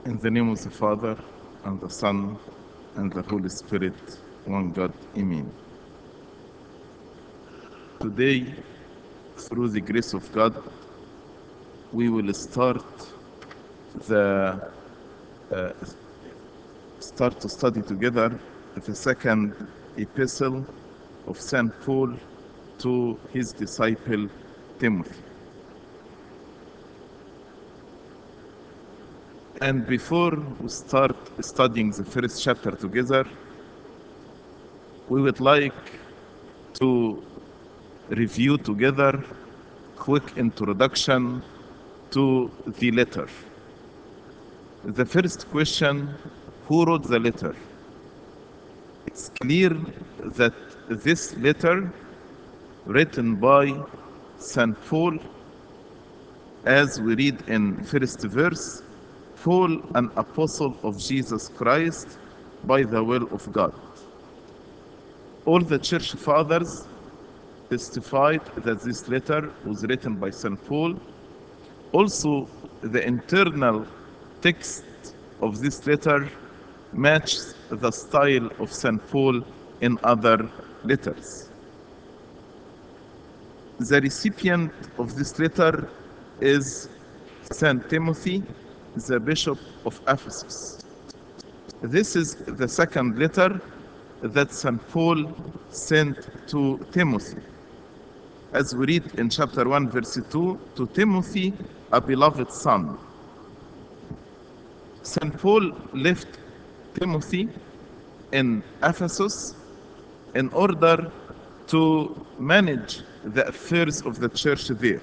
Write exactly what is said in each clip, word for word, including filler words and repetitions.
In the name of the Father, and the Son, and the Holy Spirit, one God, Amen. Today, through the grace of God, we will start the uh, start to study together the second epistle of Saint Paul to his disciple Timothy. And before we start studying the first chapter together, we would like to review together quick introduction to the letter. The first question, who wrote the letter? It's clear that this letter written by Saint Paul, as we read in first verse, Paul, an apostle of Jesus Christ by the will of God. All the church fathers testified that this letter was written by Saint Paul. Also, the internal text of this letter matches the style of Saint Paul in other letters. The recipient of this letter is Saint Timothy, the Bishop of Ephesus. This is the second letter that Saint Paul sent to Timothy. As we read in chapter one, verse two, to Timothy, a beloved son. Saint Paul left Timothy in Ephesus in order to manage the affairs of the church there.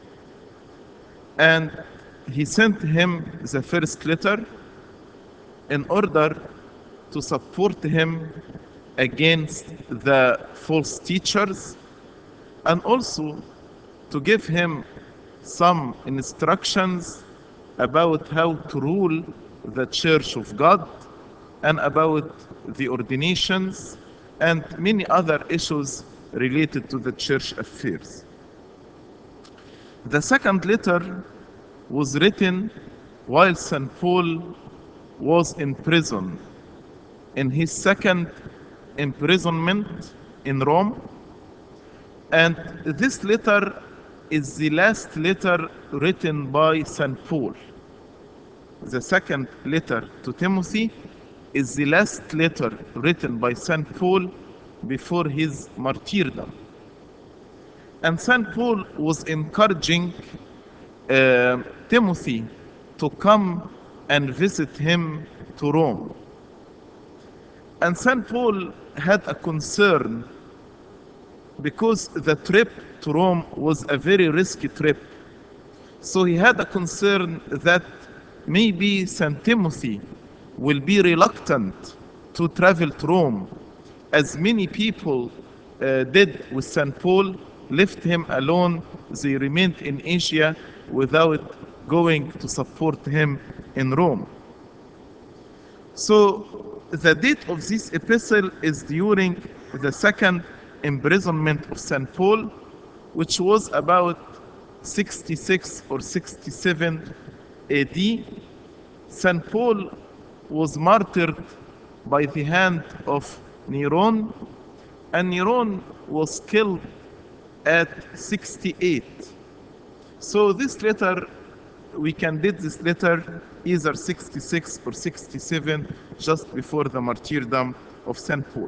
And he sent him the first letter in order to support him against the false teachers, and also to give him some instructions about how to rule the church of God and about the ordinations and many other issues related to the church affairs. The second letter was written while Saint Paul was in prison, in his second imprisonment in Rome. And this letter is the last letter written by Saint Paul. The second letter to Timothy is the last letter written by Saint Paul before his martyrdom. And Saint Paul was encouraging uh, Timothy to come and visit him to Rome. And Saint Paul had a concern because the trip to Rome was a very risky trip. So he had a concern that maybe Saint Timothy will be reluctant to travel to Rome, as many people uh, did with Saint Paul, left him alone. They remained in Asia without going to support him in Rome. So the date of this epistle is during the second imprisonment of Saint Paul, which was about sixty-six or sixty-seven A D. Saint Paul was martyred by the hand of Neron, and Neron was killed at sixty-eight. So this letter, we can date this letter either sixty-six or sixty-seven, just before the martyrdom of Saint Paul.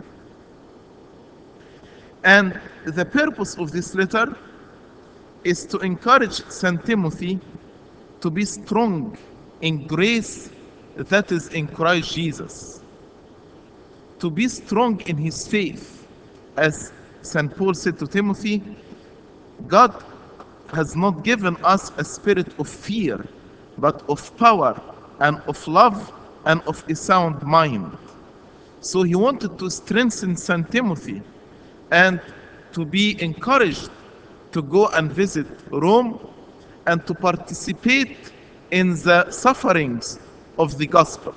And the purpose of this letter is to encourage Saint Timothy to be strong in grace that is in Christ Jesus, to be strong in his faith. As Saint Paul said to Timothy, God has not given us a spirit of fear, but of power and of love and of a sound mind. So he wanted to strengthen Saint Timothy and to be encouraged to go and visit Rome and to participate in the sufferings of the gospel.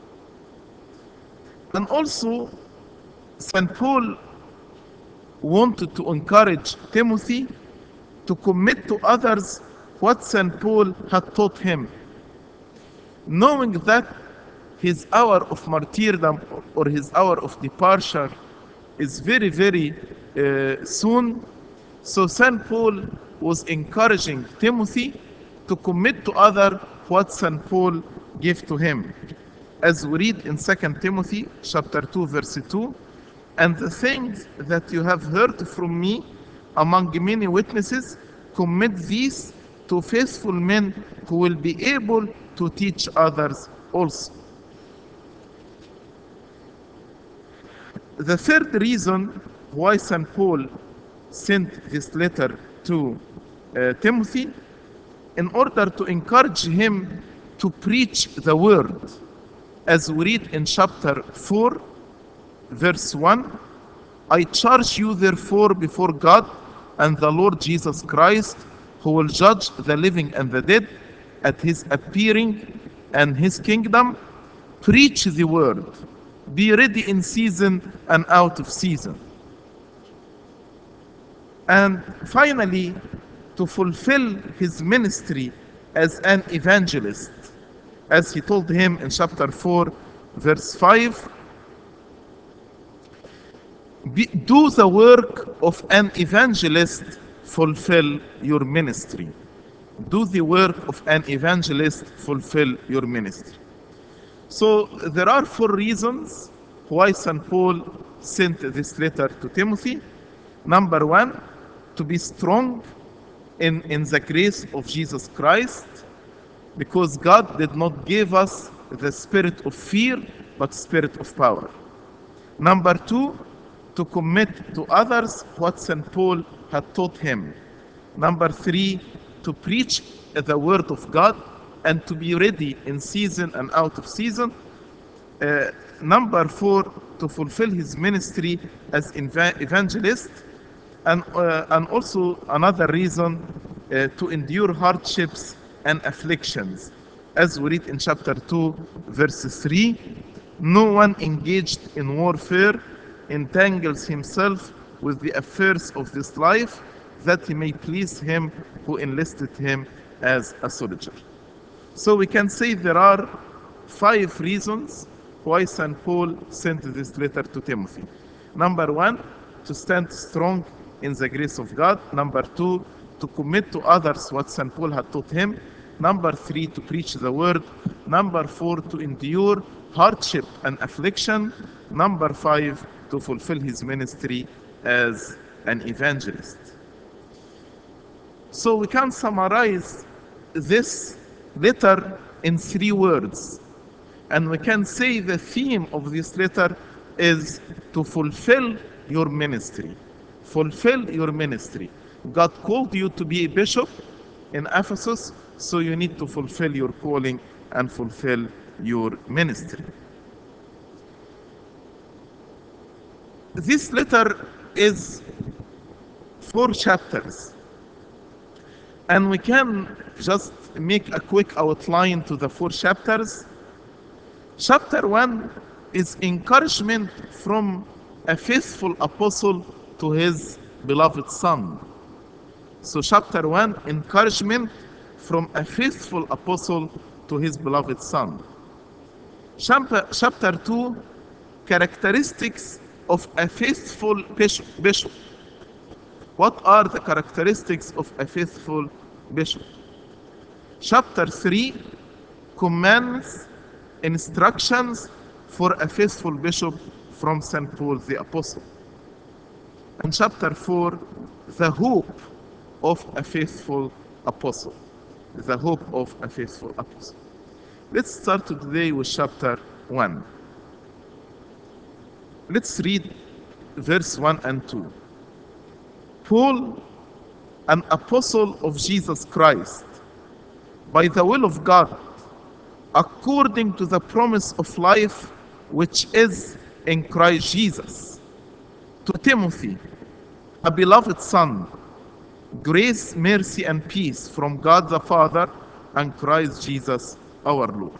And also, Saint Paul wanted to encourage Timothy to commit to others what Saint Paul had taught him. knowing that his hour of martyrdom or his hour of departure is very, very uh, soon. So Saint Paul was encouraging Timothy to commit to other what Saint Paul gave to him. As we read in Second Timothy chapter two, verse two, and the things that you have heard from me among many witnesses, commit these to faithful men who will be able to teach others also. The third reason why Saint Paul sent this letter to uh, Timothy, in order to encourage him to preach the word. As we read in chapter four, verse one, I charge you therefore before God and the Lord Jesus Christ, who will judge the living and the dead at his appearing and his kingdom, preach the word. Be ready in season and out of season. And finally, to fulfill his ministry as an evangelist, as he told him in chapter four, verse five, Be, do the work of an evangelist, fulfill your ministry. Do the work of an evangelist, fulfill your ministry. So there are four reasons why Saint Paul sent this letter to Timothy. Number one, to be strong in, in the grace of Jesus Christ, because God did not give us the spirit of fear, but spirit of power. Number two, to commit to others what Saint Paul had taught him. Number three, to preach the word of God and to be ready in season and out of season. Uh, number four, to fulfill his ministry as eva- evangelist. And, uh, and also another reason, uh, to endure hardships and afflictions. As we read in chapter two, verse three, no one engaged in warfare entangles himself with the affairs of this life, that he may please him who enlisted him as a soldier. So we can say there are five reasons why Saint Paul sent this letter to Timothy. Number one, to stand strong in the grace of God. Number two, to commit to others what Saint Paul had taught him. Number three, to preach the word. Number four, to endure hardship and affliction. Number five, to fulfill his ministry as an evangelist. So we can summarize this letter in three words. And we can say the theme of this letter is to fulfill your ministry. Fulfill your ministry. God called you to be a bishop in Ephesus, so you need to fulfill your calling and fulfill your ministry. This letter is four chapters, and we can just make a quick outline to the four chapters. Chapter one is encouragement from a faithful apostle to his beloved son. So chapter one, encouragement from a faithful apostle to his beloved son. Chapter, chapter two, characteristics of a faithful bishop. What are the characteristics of a faithful bishop? Chapter three, commands, instructions for a faithful bishop from Saint Paul the Apostle. And chapter four, the hope of a faithful apostle. The hope of a faithful apostle. Let's start today with chapter one. Let's read verse one and two. Paul, an apostle of Jesus Christ, by the will of God, according to the promise of life which is in Christ Jesus, to Timothy, a beloved son, grace, mercy, and peace from God the Father and Christ Jesus our Lord.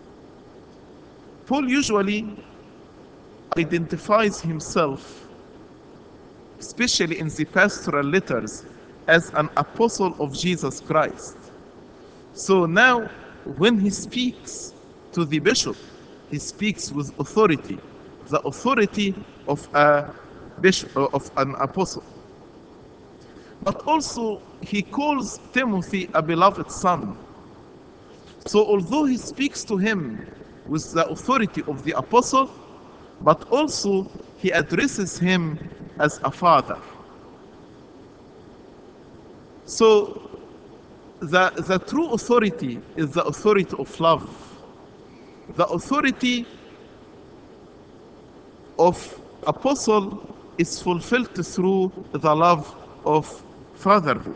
Paul usually identifies himself, especially in the pastoral letters, as an apostle of Jesus Christ. So now when he speaks to the bishop, he speaks with authority, the authority of a bishop, of an apostle. But also he calls Timothy a beloved son. So although he speaks to him with the authority of the apostle, but also he addresses him as a father. So the, the true authority is the authority of love. The authority of apostle is fulfilled through the love of fatherhood.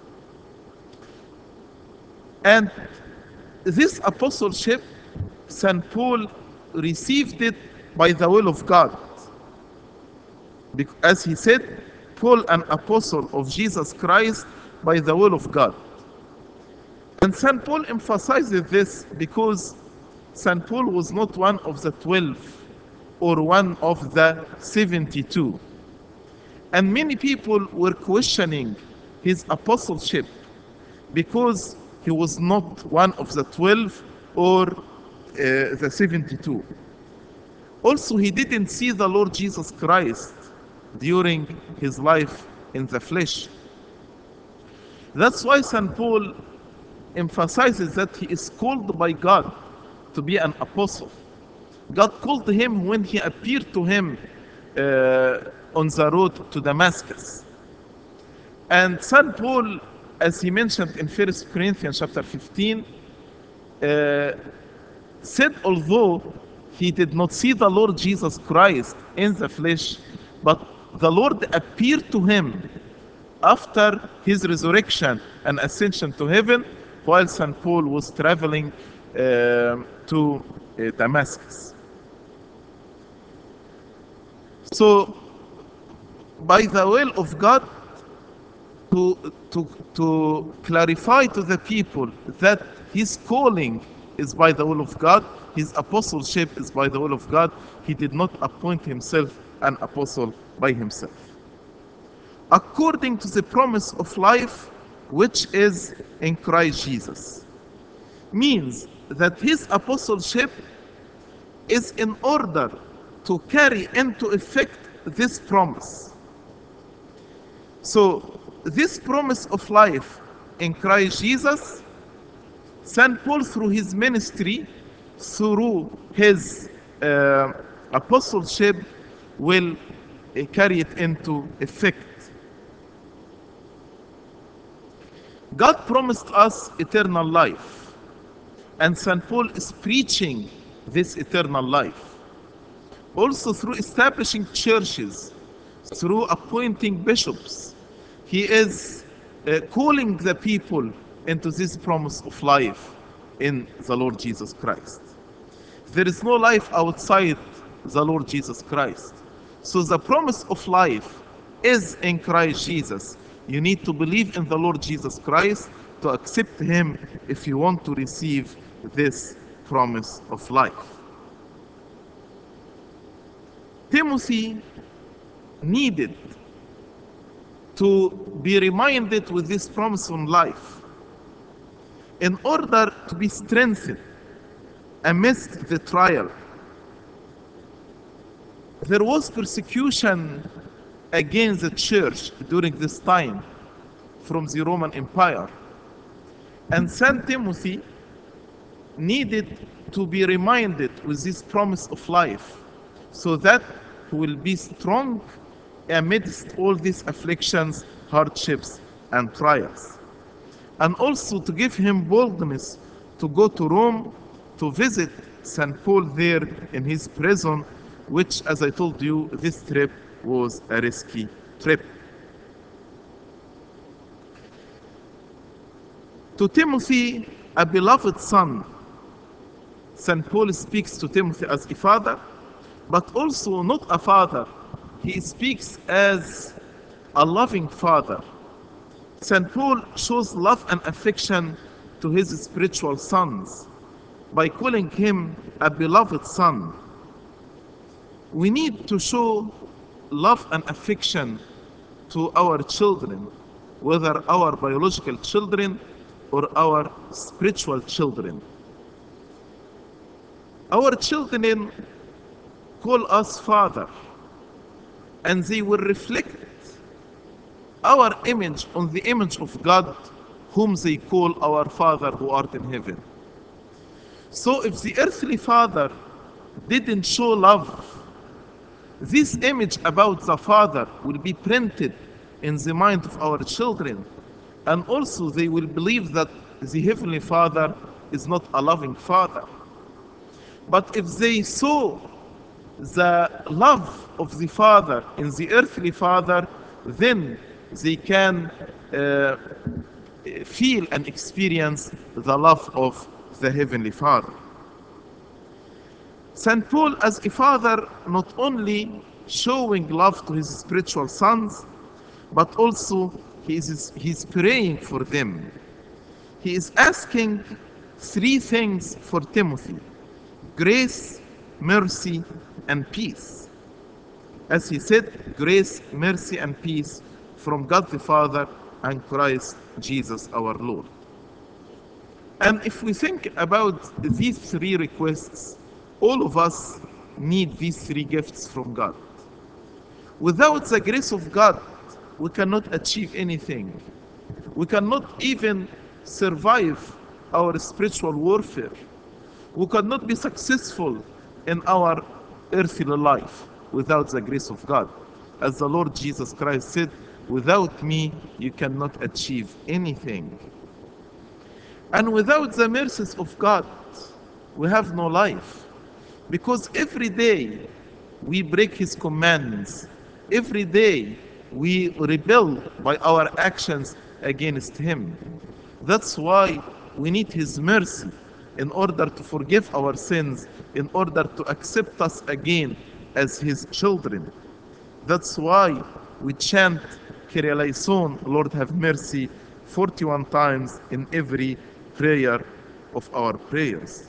And this apostleship, Saint Paul received it by the will of God. As he said, Paul, an apostle of Jesus Christ by the will of God. And Saint Paul emphasizes this because Saint Paul was not one of the twelve or one of the seventy-two. And many people were questioning his apostleship because he was not one of the twelve or uh, the seventy-two. Also, he didn't see the Lord Jesus Christ during his life in the flesh. That's why Saint Paul emphasizes that he is called by God to be an apostle. God called him when he appeared to him uh, on the road to Damascus. And Saint Paul, as he mentioned in First Corinthians chapter fifteen, uh, said although he did not see the Lord Jesus Christ in the flesh, but the Lord appeared to him after his resurrection and ascension to heaven while Saint Paul was traveling uh, to uh, Damascus. So, by the will of God, to, to, to clarify to the people that his calling is by the will of God, his apostleship is by the will of God, he did not appoint himself an apostle by himself. According to the promise of life which is in Christ Jesus, means that his apostleship is in order to carry into effect this promise. So, this promise of life in Christ Jesus, Saint Paul, through his ministry, through his uh, apostleship, will uh, carry it into effect. God promised us eternal life, and Saint Paul is preaching this eternal life. Also through establishing churches, through appointing bishops, he is uh, calling the people into this promise of life in the Lord Jesus Christ. There is no life outside the Lord Jesus Christ. So the promise of life is in Christ Jesus. You need to believe in the Lord Jesus Christ to accept him if you want to receive this promise of life. Timothy needed to be reminded with this promise on life in order to be strengthened amidst the trial. There was persecution against the church during this time from the Roman Empire. And Saint Timothy needed to be reminded with this promise of life so that he will be strong amidst all these afflictions, hardships, and trials. And also to give him boldness to go to Rome to visit Saint Paul there in his prison, which, as I told you, this trip was a risky trip. To Timothy, a beloved son, Saint Paul speaks to Timothy as a father, but also not a father. He speaks as a loving father. Saint Paul shows love and affection to his spiritual sons by calling him a beloved son. We need to show love and affection to our children, whether our biological children or our spiritual children. Our children call us Father, and they will reflect our image on the image of God, whom they call our Father who art in heaven. So if the earthly father didn't show love, this image about the Father will be printed in the mind of our children, and also they will believe that the Heavenly Father is not a loving Father. But if they saw the love of the Father in the earthly Father, then they can uh, feel and experience the love of the Heavenly Father. Saint Paul, as a father, not only showing love to his spiritual sons, but also he is he's praying for them. He is asking three things for Timothy: grace, mercy, and peace. As he said, grace, mercy, and peace from God the Father and Christ Jesus our Lord. And if we think about these three requests, all of us need these three gifts from God. Without the grace of God, we cannot achieve anything. We cannot even survive our spiritual warfare. We cannot be successful in our earthly life without the grace of God. As the Lord Jesus Christ said, without me, you cannot achieve anything. And without the mercies of God, we have no life. Because every day we break His commandments. Every day we rebel by our actions against Him. That's why we need His mercy in order to forgive our sins, in order to accept us again as His children. That's why we chant Kyrie eleison, Lord have mercy, forty-one times in every prayer of our prayers.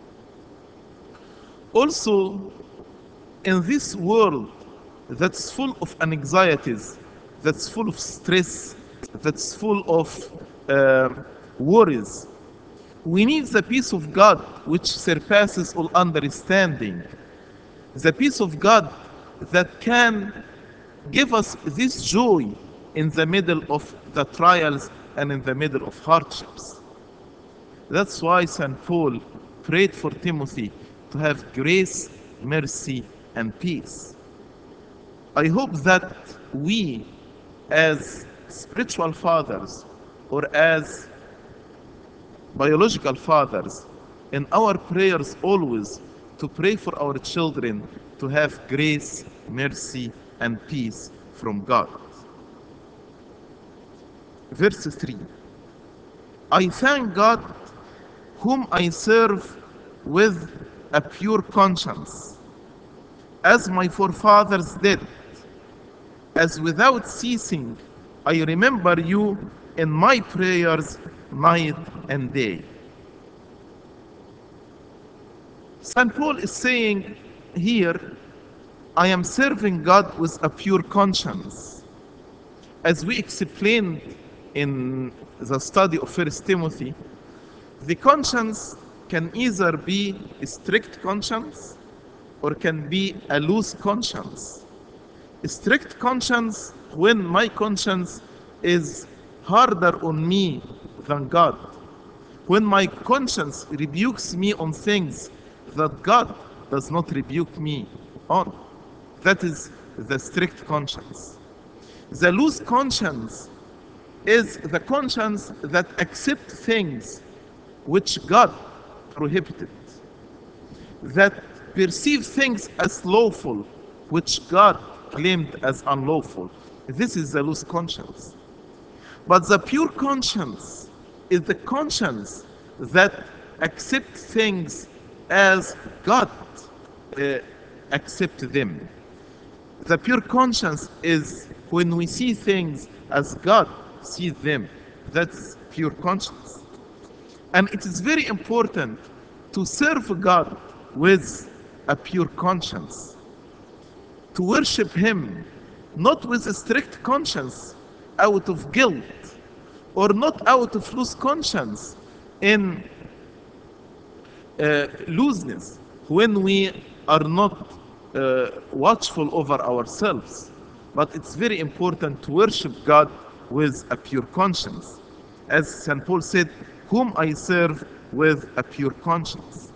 Also, in this world that's full of anxieties, that's full of stress, that's full of uh, worries, we need the peace of God which surpasses all understanding. The peace of God that can give us this joy in the middle of the trials and in the middle of hardships. That's why Saint Paul prayed for Timothy to have grace, mercy, and peace. I hope that we, as spiritual fathers or as biological fathers, in our prayers always to pray for our children to have grace, mercy, and peace from God. Verse three. I thank God whom I serve with a pure conscience, as my forefathers did, as without ceasing I remember you in my prayers night and day. Saint Paul is saying here, I am serving God with a pure conscience. As we explained in the study of First Timothy, the conscience can either be a strict conscience or can be a loose conscience. A strict conscience, when my conscience is harder on me than God, when my conscience rebukes me on things that God does not rebuke me on. That is the strict conscience. The loose conscience is the conscience that accepts things which God prohibited, that perceives things as lawful which God claimed as unlawful. This is the loose conscience. But the pure conscience is the conscience that accepts things as God uh, accepts them. The pure conscience is when we see things as God sees them. That's pure conscience. And it is very important to serve God with a pure conscience, to worship Him not with a strict conscience out of guilt, or not out of loose conscience in uh, looseness, when we are not uh, watchful over ourselves. But it's very important to worship God with a pure conscience. As Saint Paul said, whom I serve with a pure conscience,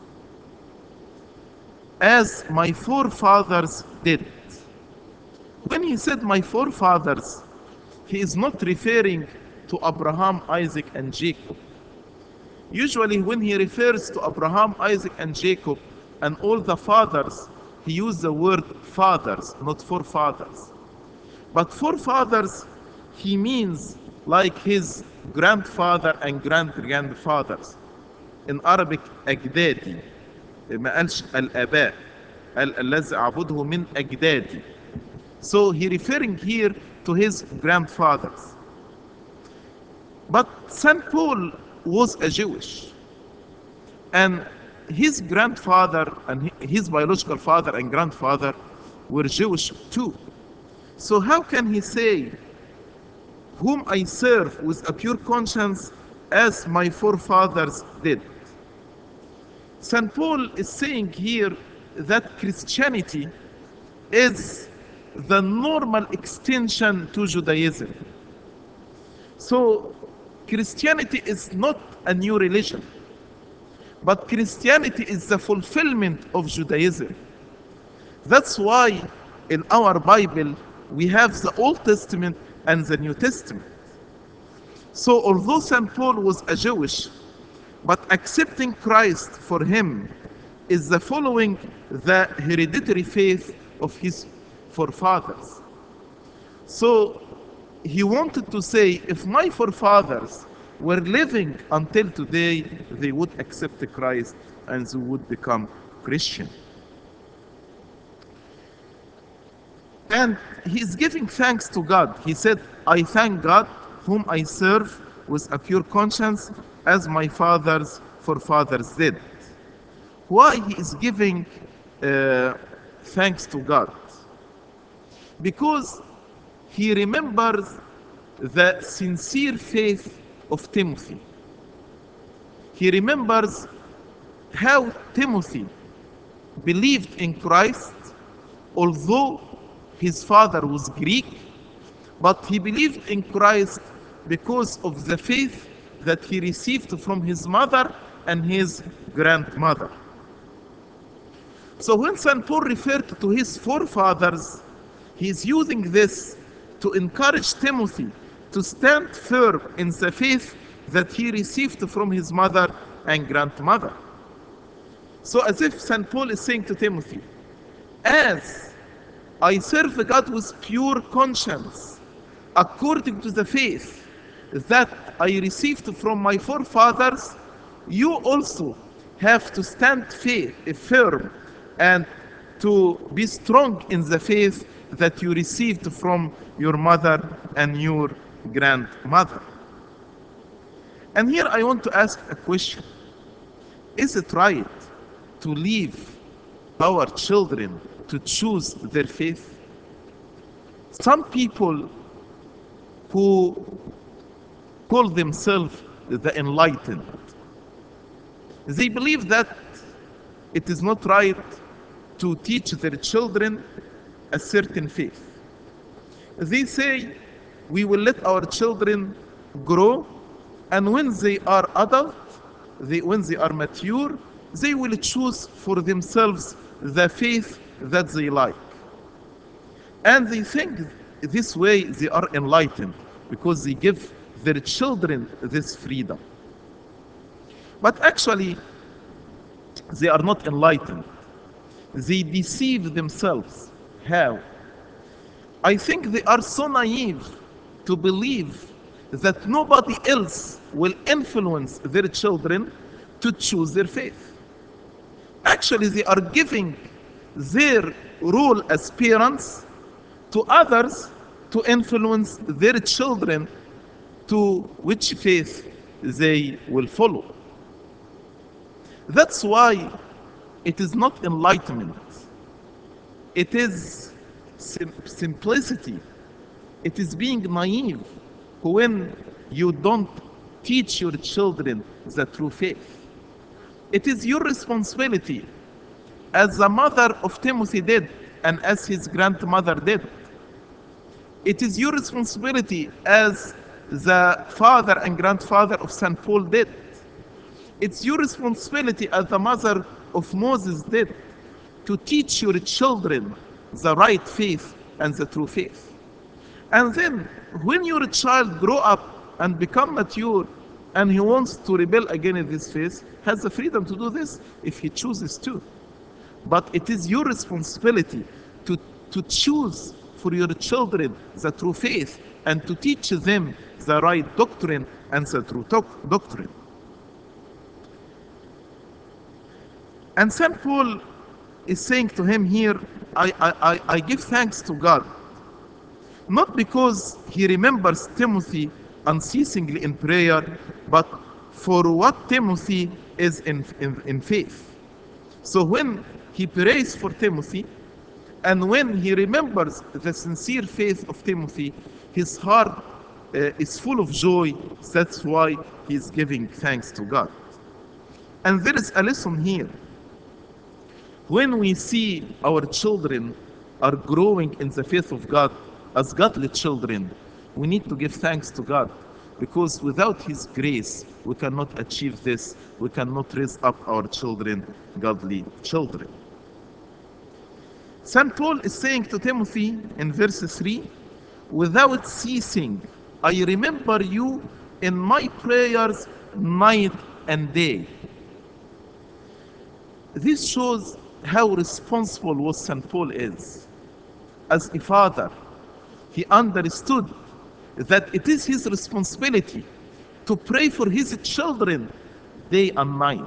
as my forefathers did. When he said my forefathers, he is not referring to Abraham, Isaac, and Jacob. Usually when he refers to Abraham, Isaac, and Jacob and all the fathers, he used the word fathers, not forefathers. But forefathers, he means like his grandfather and grand-grandfathers. In Arabic, أجدادي. ما قالش الآباء. قال الذي أعبده من أجدادي. So he referring here to his grandfathers. But Saint Paul was a Jewish. And his grandfather and his biological father and grandfather were Jewish too. So how can he say, whom I serve with a pure conscience as my forefathers did? Saint Paul is saying here that Christianity is the normal extension to Judaism. So Christianity is not a new religion, but Christianity is the fulfillment of Judaism. That's why in our Bible we have the Old Testament and the New Testament. So although Saint Paul was a Jewish, but accepting Christ for him is the following the hereditary faith of his forefathers. So he wanted to say, if my forefathers were living until today, they would accept Christ and they would become Christian. And he's giving thanks to God. He said, I thank God whom I serve with a pure conscience as my fathers forefathers did. Why he is giving uh, thanks to God? Because he remembers the sincere faith of Timothy. He remembers how Timothy believed in Christ, although his father was Greek, but he believed in Christ because of the faith that he received from his mother and his grandmother. So when Saint Paul referred to his forefathers, he is using this to encourage Timothy to stand firm in the faith that he received from his mother and grandmother. So as if Saint Paul is saying to Timothy, as I serve God with pure conscience, according to the faith that I received from my forefathers, you also have to stand faith, firm and to be strong in the faith that you received from your mother and your grandmother. And here I want to ask a question. Is it right to leave our children to choose their faith? Some people who call themselves the enlightened, they believe that it is not right to teach their children a certain faith. They say, we will let our children grow, and when they are adult, they, when they are mature, they will choose for themselves the faith that they like. And they think this way they are enlightened because they give their children this freedom. But actually, they are not enlightened. They deceive themselves. How? I think they are so naive to believe that nobody else will influence their children to choose their faith. Actually, they are giving their role as parents to others to influence their children to which faith they will follow. That's why it is not enlightenment. It is sim- simplicity. It is being naive when you don't teach your children the true faith. It is your responsibility as the mother of Timothy did and as his grandmother did. It is your responsibility as the father and grandfather of Saint Paul did. It's your responsibility as the mother of Moses did to teach your children the right faith and the true faith. And then when your child grow up and become mature and he wants to rebel against this faith, has the freedom to do this if he chooses to. But it is your responsibility to, to choose for your children the true faith and to teach them the right doctrine and the true doc- doctrine. And Saint Paul is saying to him here, I, I, I, I give thanks to God, not because he remembers Timothy unceasingly in prayer, but for what Timothy is in, in, in faith. So when he prays for Timothy, and when he remembers the sincere faith of Timothy, his heart uh, is full of joy. That's why he's giving thanks to God. And there is a lesson here. When we see our children are growing in the faith of God as godly children, we need to give thanks to God, because without His grace, we cannot achieve this. We cannot raise up our children, godly children. Saint Paul is saying to Timothy in verse three, without ceasing, I remember you in my prayers night and day. This shows how responsible was Saint Paul is. As a father, he understood that it is his responsibility to pray for his children day and night.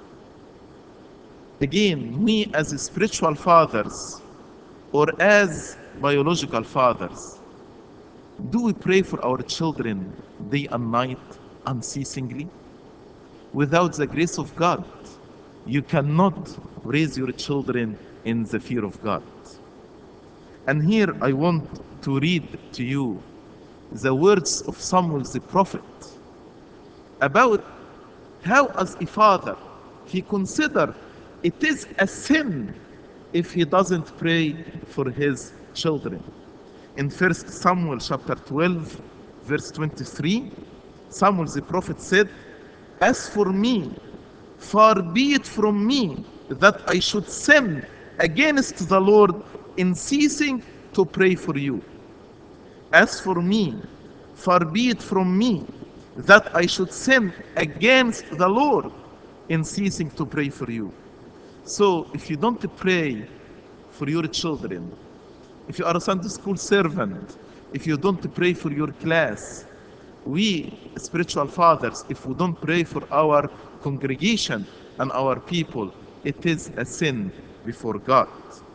Again, we as spiritual fathers or as biological fathers, do we pray for our children day and night unceasingly? Without the grace of God, you cannot raise your children in the fear of God. And here I want to read to you the words of Samuel the prophet about how, as a father, he considered it is a sin if he doesn't pray for his children. In First Samuel chapter twelve, verse twenty-three, Samuel the prophet said, as for me, far be it from me that I should sin against the Lord in ceasing to pray for you. As for me, far be it from me that I should sin against the Lord in ceasing to pray for you. So if you don't pray for your children, if you are a Sunday school servant, if you don't pray for your class, we spiritual fathers, if we don't pray for our congregation and our people, it is a sin before God.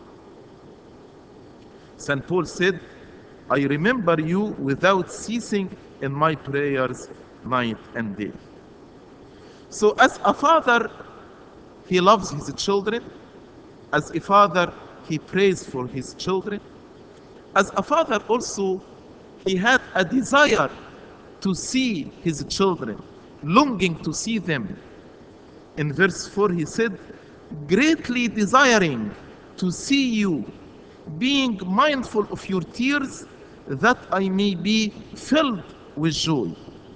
Saint Paul said, I remember you without ceasing in my prayers night and day. So as a father, he loves his children. As a father, he prays for his children. As a father also, he had a desire to see his children, longing to see them. In verse four he said, greatly desiring to see you, being mindful of your tears, that I may be filled with joy.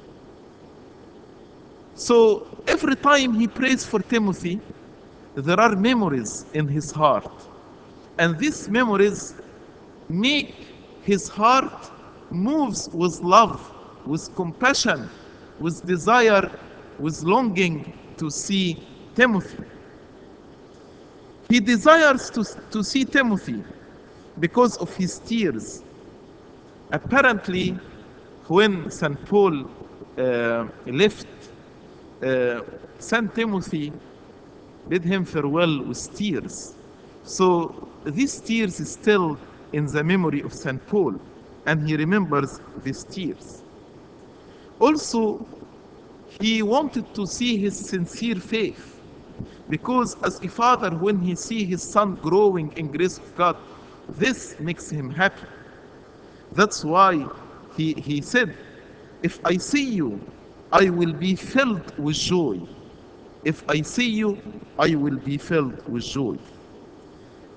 So every time he prays for Timothy, there are memories in his heart. And these memories make his heart moves with love, with compassion, with desire, with longing to see Timothy. He desires to, to see Timothy because of his tears. Apparently, when Saint Paul uh, left, uh, Saint Timothy bid him farewell with tears. So these tears is still in the memory of Saint Paul, and he remembers these tears. Also, he wanted to see his sincere faith, because as a father, when he sees his son growing in grace of God, this makes him happy. That's why he, he said, if I see you, I will be filled with joy. If I see you, I will be filled with joy.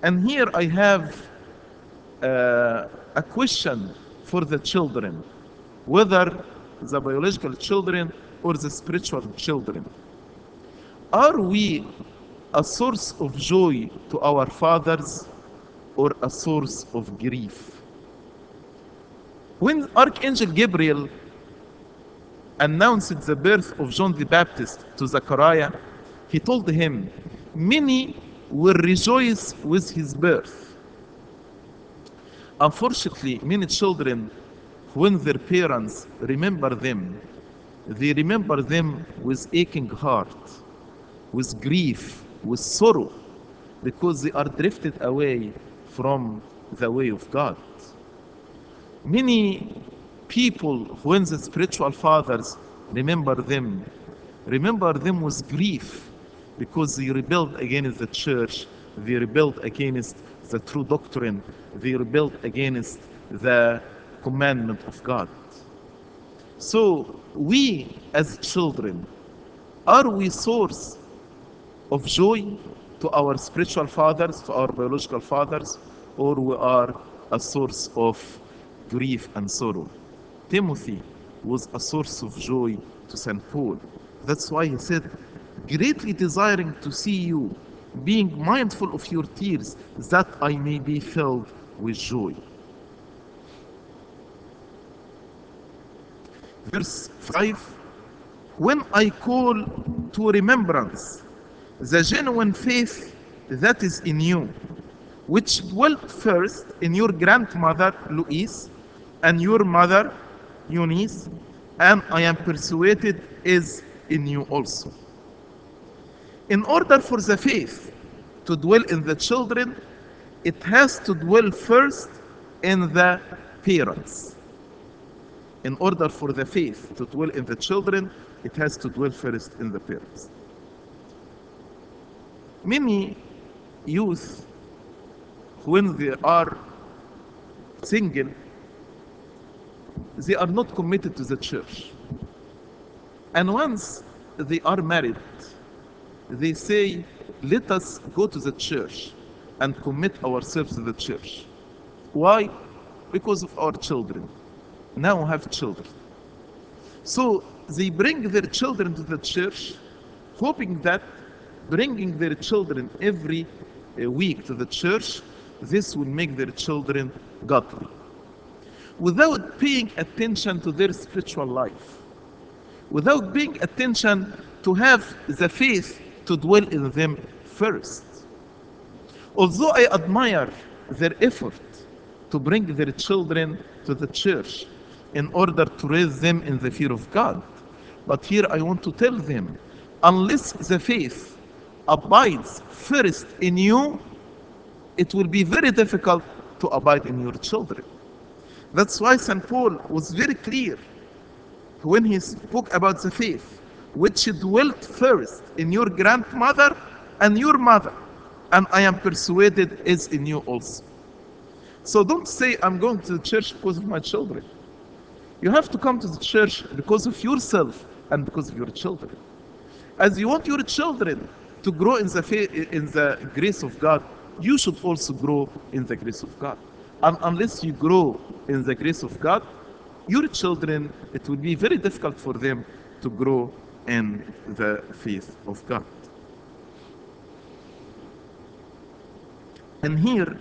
And here I have uh, a question for the children, whether the biological children or the spiritual children. Are we a source of joy to our fathers or a source of grief? When Archangel Gabriel announced the birth of John the Baptist to Zechariah, he told him, many will rejoice with his birth. Unfortunately, many children, when their parents remember them, they remember them with aching heart, with grief, with sorrow, because they are drifted away from the way of God. Many people, when the spiritual fathers remember them, remember them with grief because they rebelled against the church, they rebelled against the true doctrine, they rebelled against the commandment of God. So we as children, are we source of joy to our spiritual fathers, to our biological fathers, or we are a source of grief and sorrow? Timothy was a source of joy to Saint Paul. That's why he said, greatly desiring to see you, being mindful of your tears, that I may be filled with joy. Verse five, when I call to remembrance the genuine faith that is in you, which dwelt first in your grandmother Louise and your mother Eunice, and I am persuaded is in you also. In order for the faith to dwell in the children, it has to dwell first in the parents. In order for the faith to dwell in the children, it has to dwell first in the parents. Many youth, when they are single, they are not committed to the church. And once they are married, they say, let us go to the church and commit ourselves to the church. Why? Because of our children. Now we have children. So they bring their children to the church, hoping that bringing their children every uh, week to the church, this will make their children godly, without paying attention to their spiritual life, without paying attention to have the faith to dwell in them first. Although I admire their effort to bring their children to the church in order to raise them in the fear of God, but here I want to tell them, unless the faith abides first in you, it will be very difficult to abide in your children. That's why Saint Paul was very clear when he spoke about the faith, which dwelt first in your grandmother and your mother, and I am persuaded is in you also. So don't say, I'm going to the church because of my children. You have to come to the church because of yourself and because of your children. As you want your children to grow in the faith, in the grace of God, you should also grow in the grace of God. And unless you grow in the grace of God, your children, it will be very difficult for them to grow in the faith of God. And here,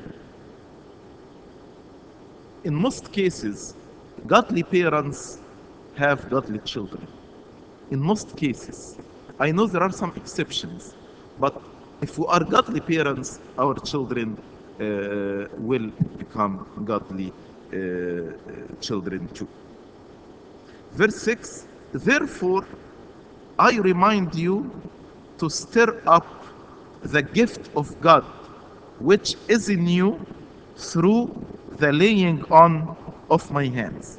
in most cases, godly parents have godly children. In most cases. I know there are some exceptions, but if we are godly parents, our children uh, will become godly uh, children too. Verse six, therefore I remind you to stir up the gift of God which is in you through the laying on of my hands.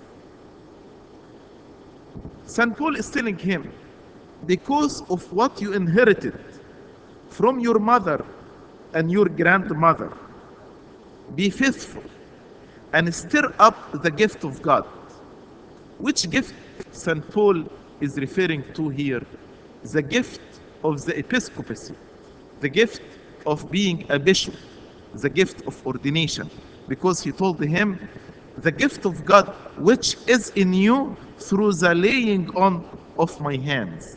Saint Paul is telling him, because of what you inherited from your mother and your grandmother, be faithful and stir up the gift of God. Which gift Saint Paul is referring to here? The gift of the episcopacy, the gift of being a bishop, the gift of ordination, because he told him, the gift of God which is in you through the laying on of my hands.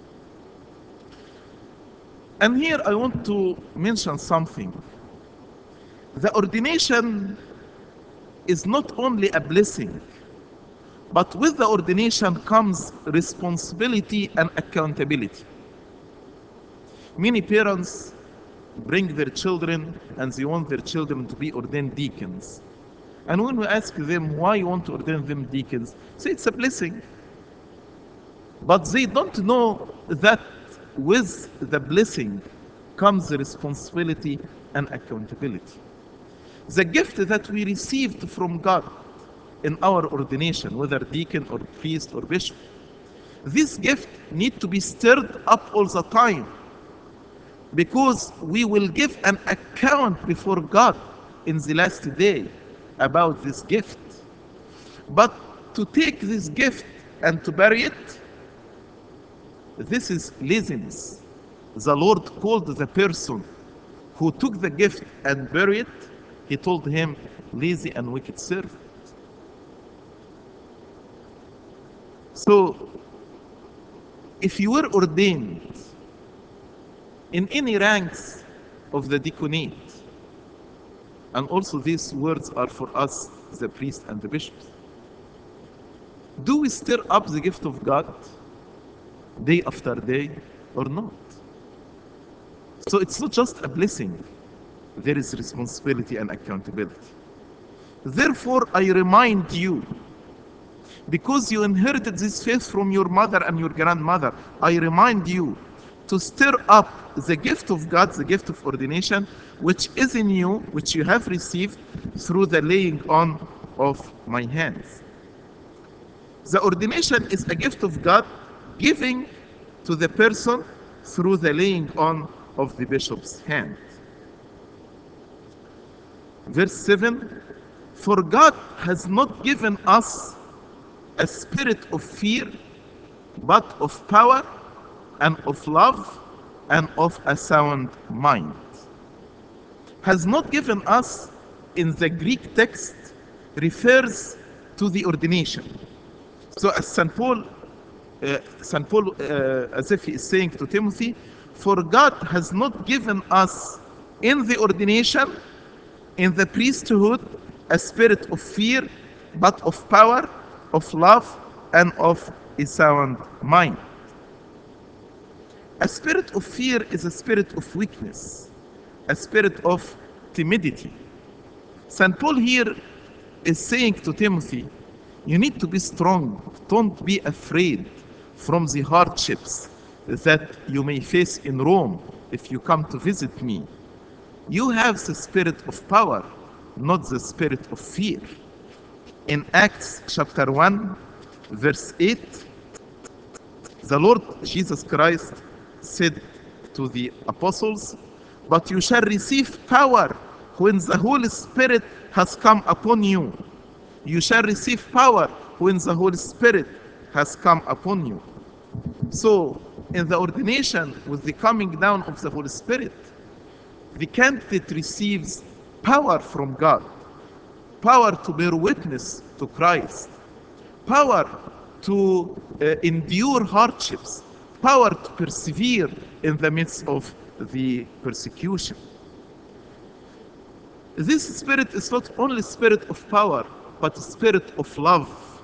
And here I want to mention something. The ordination is not only a blessing, but with the ordination comes responsibility and accountability. Many parents bring their children and they want their children to be ordained deacons. And when we ask them why you want to ordain them deacons, say it's a blessing. But they don't know that with the blessing comes the responsibility and accountability. The gift that we received from God in our ordination, whether deacon or priest or bishop, this gift need to be stirred up all the time, because we will give an account before God in the last day about this gift. But to take this gift and to bury it, this is laziness. The Lord called the person who took the gift and buried it, he told him, lazy and wicked servant. So, if you were ordained in any ranks of the deaconate, and also these words are for us, the priest and the bishops, do we stir up the gift of God day after day or not? So it's not just a blessing, there is responsibility and accountability. Therefore, I remind you, because you inherited this faith from your mother and your grandmother, I remind you to stir up the gift of God, the gift of ordination, which is in you, which you have received through the laying on of my hands. The ordination is a gift of God giving to the person through the laying on of the bishop's hand. Verse seven, for God has not given us a spirit of fear, but of power and of love and of a sound mind. Has not given us, in the Greek text, refers to the ordination. So as Saint Paul, uh, Saint Paul uh, as if he is saying to Timothy, for God has not given us in the ordination, in the priesthood, a spirit of fear, but of power, of love, and of a sound mind. A spirit of fear is a spirit of weakness, a spirit of timidity. Saint Paul here is saying to Timothy, you need to be strong. Don't be afraid from the hardships that you may face in Rome if you come to visit me. You have the spirit of power, not the spirit of fear. In Acts chapter one, verse eight, the Lord Jesus Christ said to the apostles, but you shall receive power when the Holy Spirit has come upon you. You shall receive power when the Holy Spirit has come upon you. So, in the ordination, with the coming down of the Holy Spirit, the candidate receives power from God, power to bear witness to Christ, power to uh, endure hardships, power to persevere in the midst of the persecution. This spirit is not only spirit of power, but spirit of love.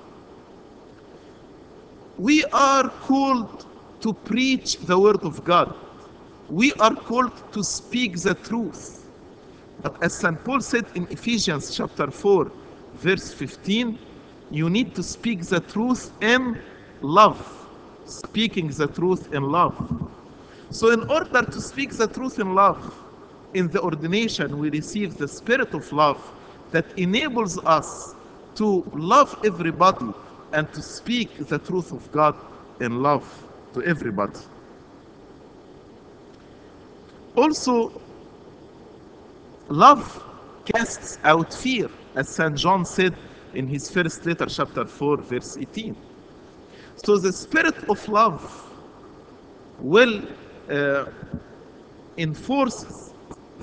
We are called to preach the word of God. We are called to speak the truth. But as Saint Paul said in Ephesians chapter four, verse fifteen, you need to speak the truth in love. Speaking the truth in love. So in order to speak the truth in love, in the ordination we receive the spirit of love that enables us to love everybody and to speak the truth of God in love to everybody. Also, love casts out fear, as Saint John said in his first letter, chapter four, verse eighteen. So the spirit of love will uh, enforce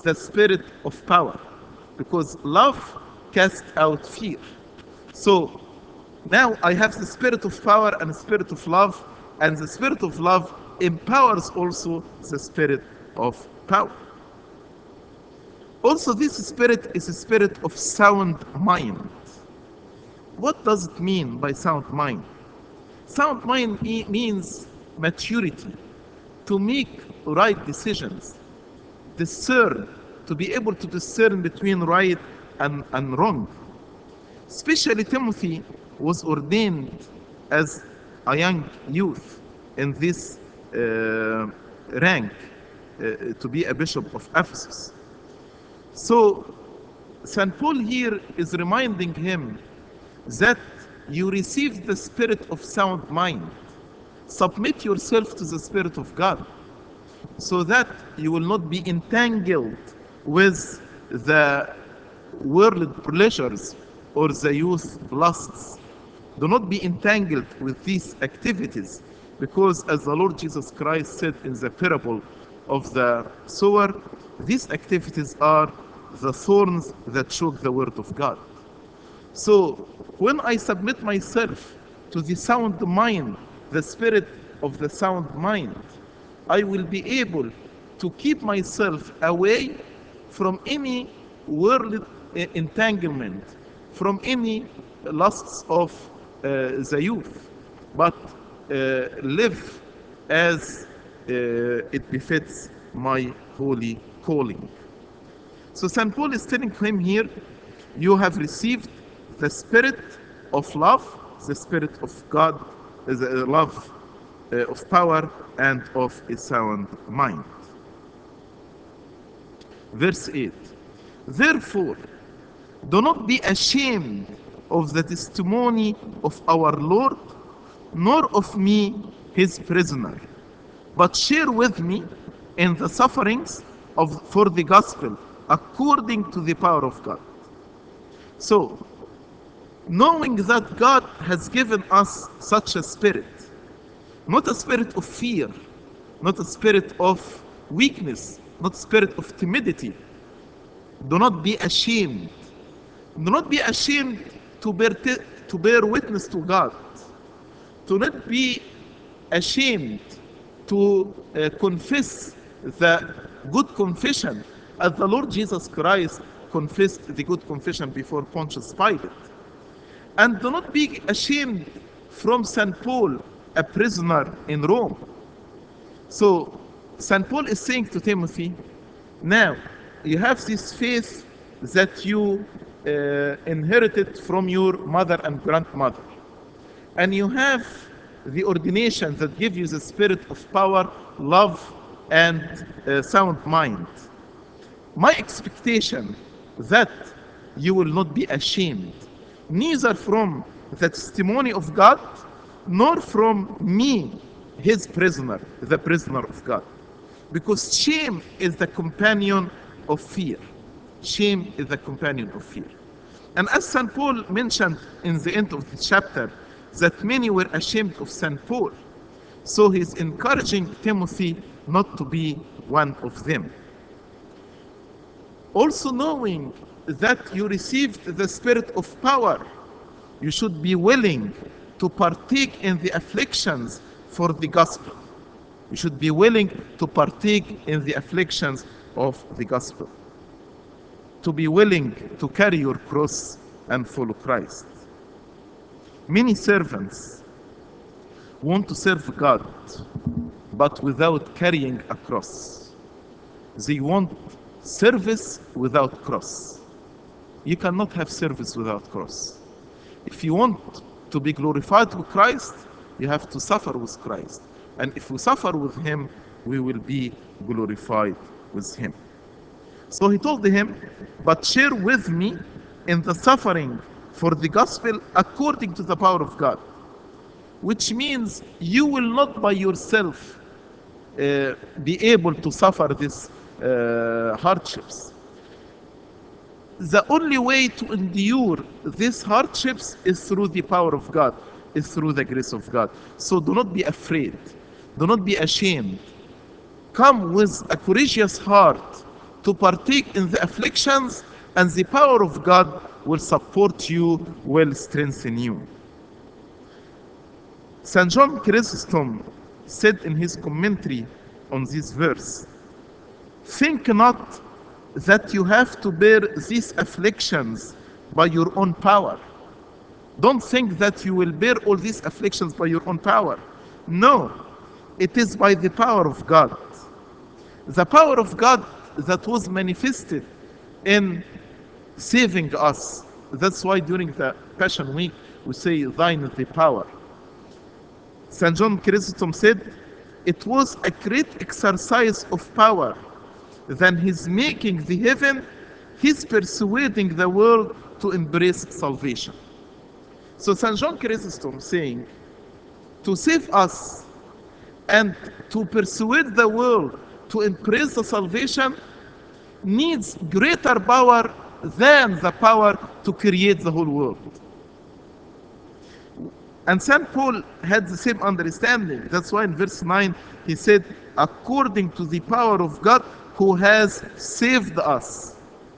the spirit of power, because love casts out fear. So now I have the spirit of power and the spirit of love, and the spirit of love empowers also the spirit of power. Also, this spirit is a spirit of sound mind. What does it mean by sound mind? Sound mind e- means maturity, to make right decisions, discern, to be able to discern between right and, and wrong. Especially Timothy was ordained as a young youth in this uh, rank uh, to be a bishop of Ephesus. So Saint Paul here is reminding him that you receive the spirit of sound mind. Submit yourself to the Spirit of God so that you will not be entangled with the world pleasures or the youth lusts. Do not be entangled with these activities, because as the Lord Jesus Christ said in the parable of the sower, these activities are the thorns that choke the word of God. So when I submit myself to the sound mind, the spirit of the sound mind, I will be able to keep myself away from any worldly entanglement, from any lusts of uh, the youth, but uh, live as uh, it befits my holy calling. So Saint Paul is telling him here, you have received the spirit of love, the spirit of God, the love uh, of power, and of a sound mind. Verse eight. Therefore, do not be ashamed of the testimony of our Lord, nor of me, his prisoner, but share with me in the sufferings of for the gospel according to the power of God. So, knowing that God has given us such a spirit, not a spirit of fear, not a spirit of weakness, not a spirit of timidity, do not be ashamed. Do not be ashamed to bear, te- to bear witness to God. Do not be ashamed to uh, confess the good confession as the Lord Jesus Christ confessed the good confession before Pontius Pilate. And do not be ashamed from Saint Paul, a prisoner in Rome. So Saint Paul is saying to Timothy, now you have this faith that you uh, inherited from your mother and grandmother, and you have the ordination that gives you the spirit of power, love, and uh, sound mind. My expectation that you will not be ashamed, neither from the testimony of God, nor from me, his prisoner, the prisoner of God. Because shame is the companion of fear. Shame is the companion of fear. And as Saint Paul mentioned in the end of the chapter, that many were ashamed of Saint Paul. So he's encouraging Timothy not to be one of them. Also knowing that you received the spirit of power, you should be willing to partake in the afflictions for the gospel. You should be willing to partake in the afflictions of the gospel. To be willing to carry your cross and follow Christ. Many servants want to serve God, but without carrying a cross. They want service without cross. You cannot have service without cross. If you want to be glorified with Christ, you have to suffer with Christ. And if we suffer with him, we will be glorified with him. So he told him, but share with me in the suffering for the gospel according to the power of God. Which means you will not by yourself uh, be able to suffer these uh, hardships. The only way to endure these hardships is through the power of God, is through the grace of God. So do not be afraid. Do not be ashamed. Come with a courageous heart to partake in the afflictions, and the power of God will support you, will strengthen you. Saint John Chrysostom said in his commentary on this verse, think not that you have to bear these afflictions by your own power. Don't think that you will bear all these afflictions by your own power. No, it is by the power of God. The power of God that was manifested in saving us. That's why during the Passion Week we say, thine is the power. Saint John Chrysostom said, it was a great exercise of power than his making the heaven, his persuading the world to embrace salvation. So Saint John Chrysostom saying, to save us and to persuade the world to embrace the salvation needs greater power than the power to create the whole world. And Saint Paul had the same understanding. That's why in verse nine he said, according to the power of God who has saved us.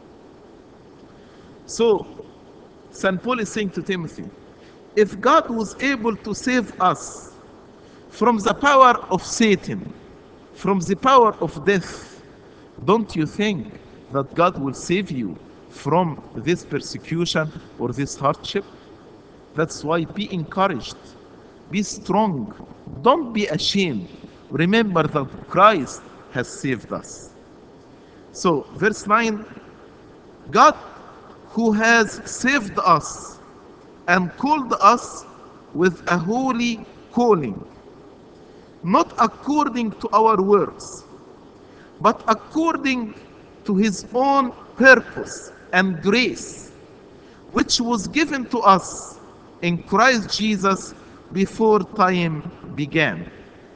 So Saint Paul is saying to Timothy, if God was able to save us from the power of Satan, from the power of death, don't you think that God will save you from this persecution or this hardship? That's why be encouraged, be strong, don't be ashamed. Remember that Christ has saved us. So verse nine, God who has saved us and called us with a holy calling, not according to our works, but according to his own purpose and grace, which was given to us in Christ Jesus before time began.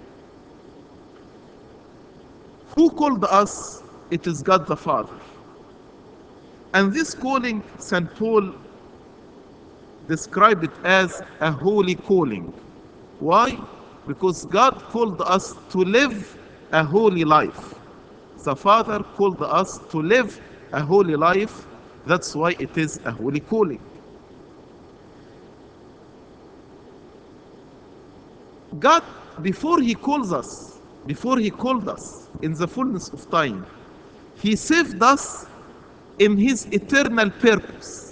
Who called us? It is God the Father. And this calling, Saint Paul described it as a holy calling. Why? Because God called us to live a holy life. The Father called us to live a holy life. That's why it is a holy calling. God, before he calls us, before he called us in the fullness of time, he saved us in his eternal purpose.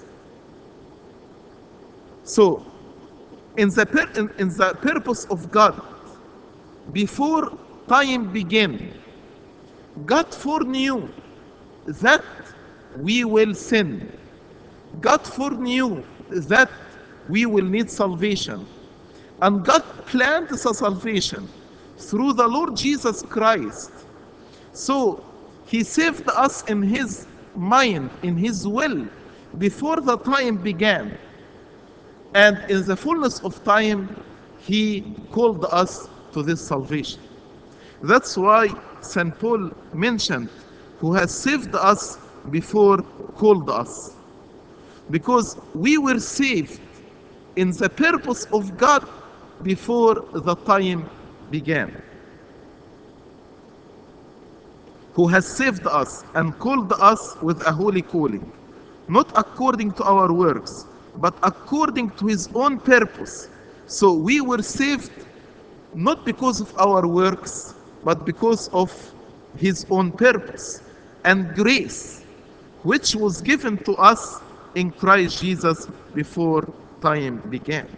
So, in the, in, in the purpose of God, before time began, God foreknew that we will sin. God foreknew that we will need salvation. And God planned the salvation through the Lord Jesus Christ. So he saved us in his mind, in his will, before the time began. And in the fullness of time, he called us to this salvation. That's why Saint Paul mentioned, who has saved us before called us. Because we were saved in the purpose of God before the time began. Who has saved us and called us with a holy calling, not according to our works, but according to his own purpose. So we were saved not because of our works, but because of his own purpose and grace, which was given to us in Christ Jesus before time began.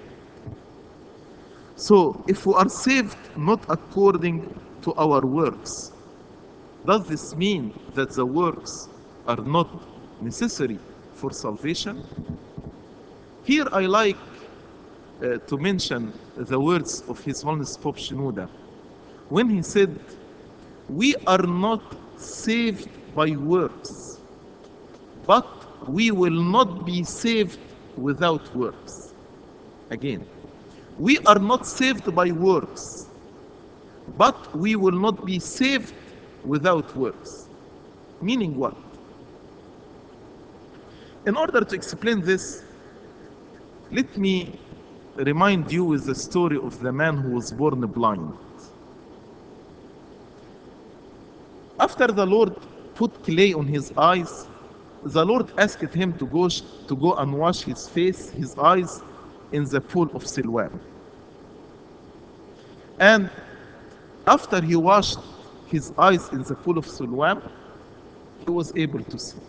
So if we are saved not according to our works, does this mean that the works are not necessary for salvation? Here I like uh, to mention the words of His Holiness Pope Shenouda, when he said, we are not saved by works, but we will not be saved without works. Again, we are not saved by works, but we will not be saved without works. Meaning what? In order to explain this, let me remind you with the story of the man who was born blind. After the Lord put clay on his eyes, the Lord asked him to go, to go and wash his face, his eyes, in the pool of Siloam. And after he washed his eyes in the pool of Siloam, he was able to see.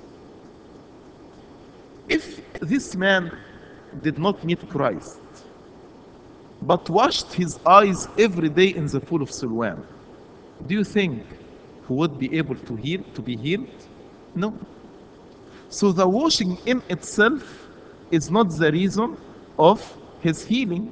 If this man did not meet Christ, but washed his eyes every day in the pool of Siloam, do you think he would be able to heal, to be healed? No. So the washing in itself is not the reason of his healing.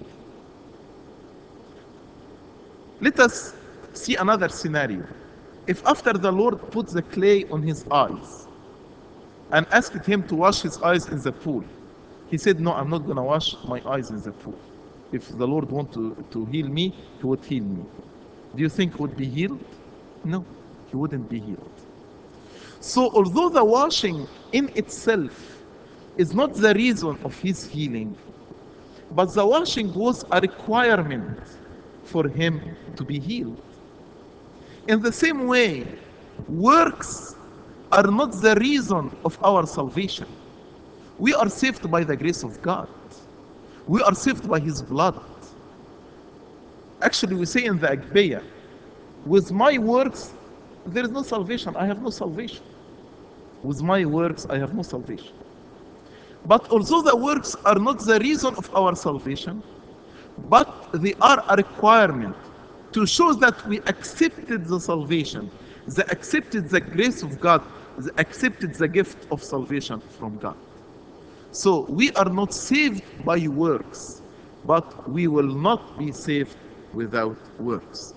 Let us see another scenario. If after the Lord put the clay on his eyes and asked him to wash his eyes in the pool, he said, no, I'm not going to wash my eyes in the pool. If the Lord want to, to heal me, he would heal me. Do you think he would be healed? No, he wouldn't be healed. So although the washing in itself is not the reason of his healing, but the washing was a requirement for him to be healed. In the same way, works are not the reason of our salvation. We are saved by the grace of God. We are saved by his blood. Actually, we say in the Agpeya, with my works, there is no salvation. I have no salvation. With my works, I have no salvation. But although the works are not the reason of our salvation, but they are a requirement to show that we accepted the salvation, they accepted the grace of God, they accepted the gift of salvation from God. So we are not saved by works, but we will not be saved without works.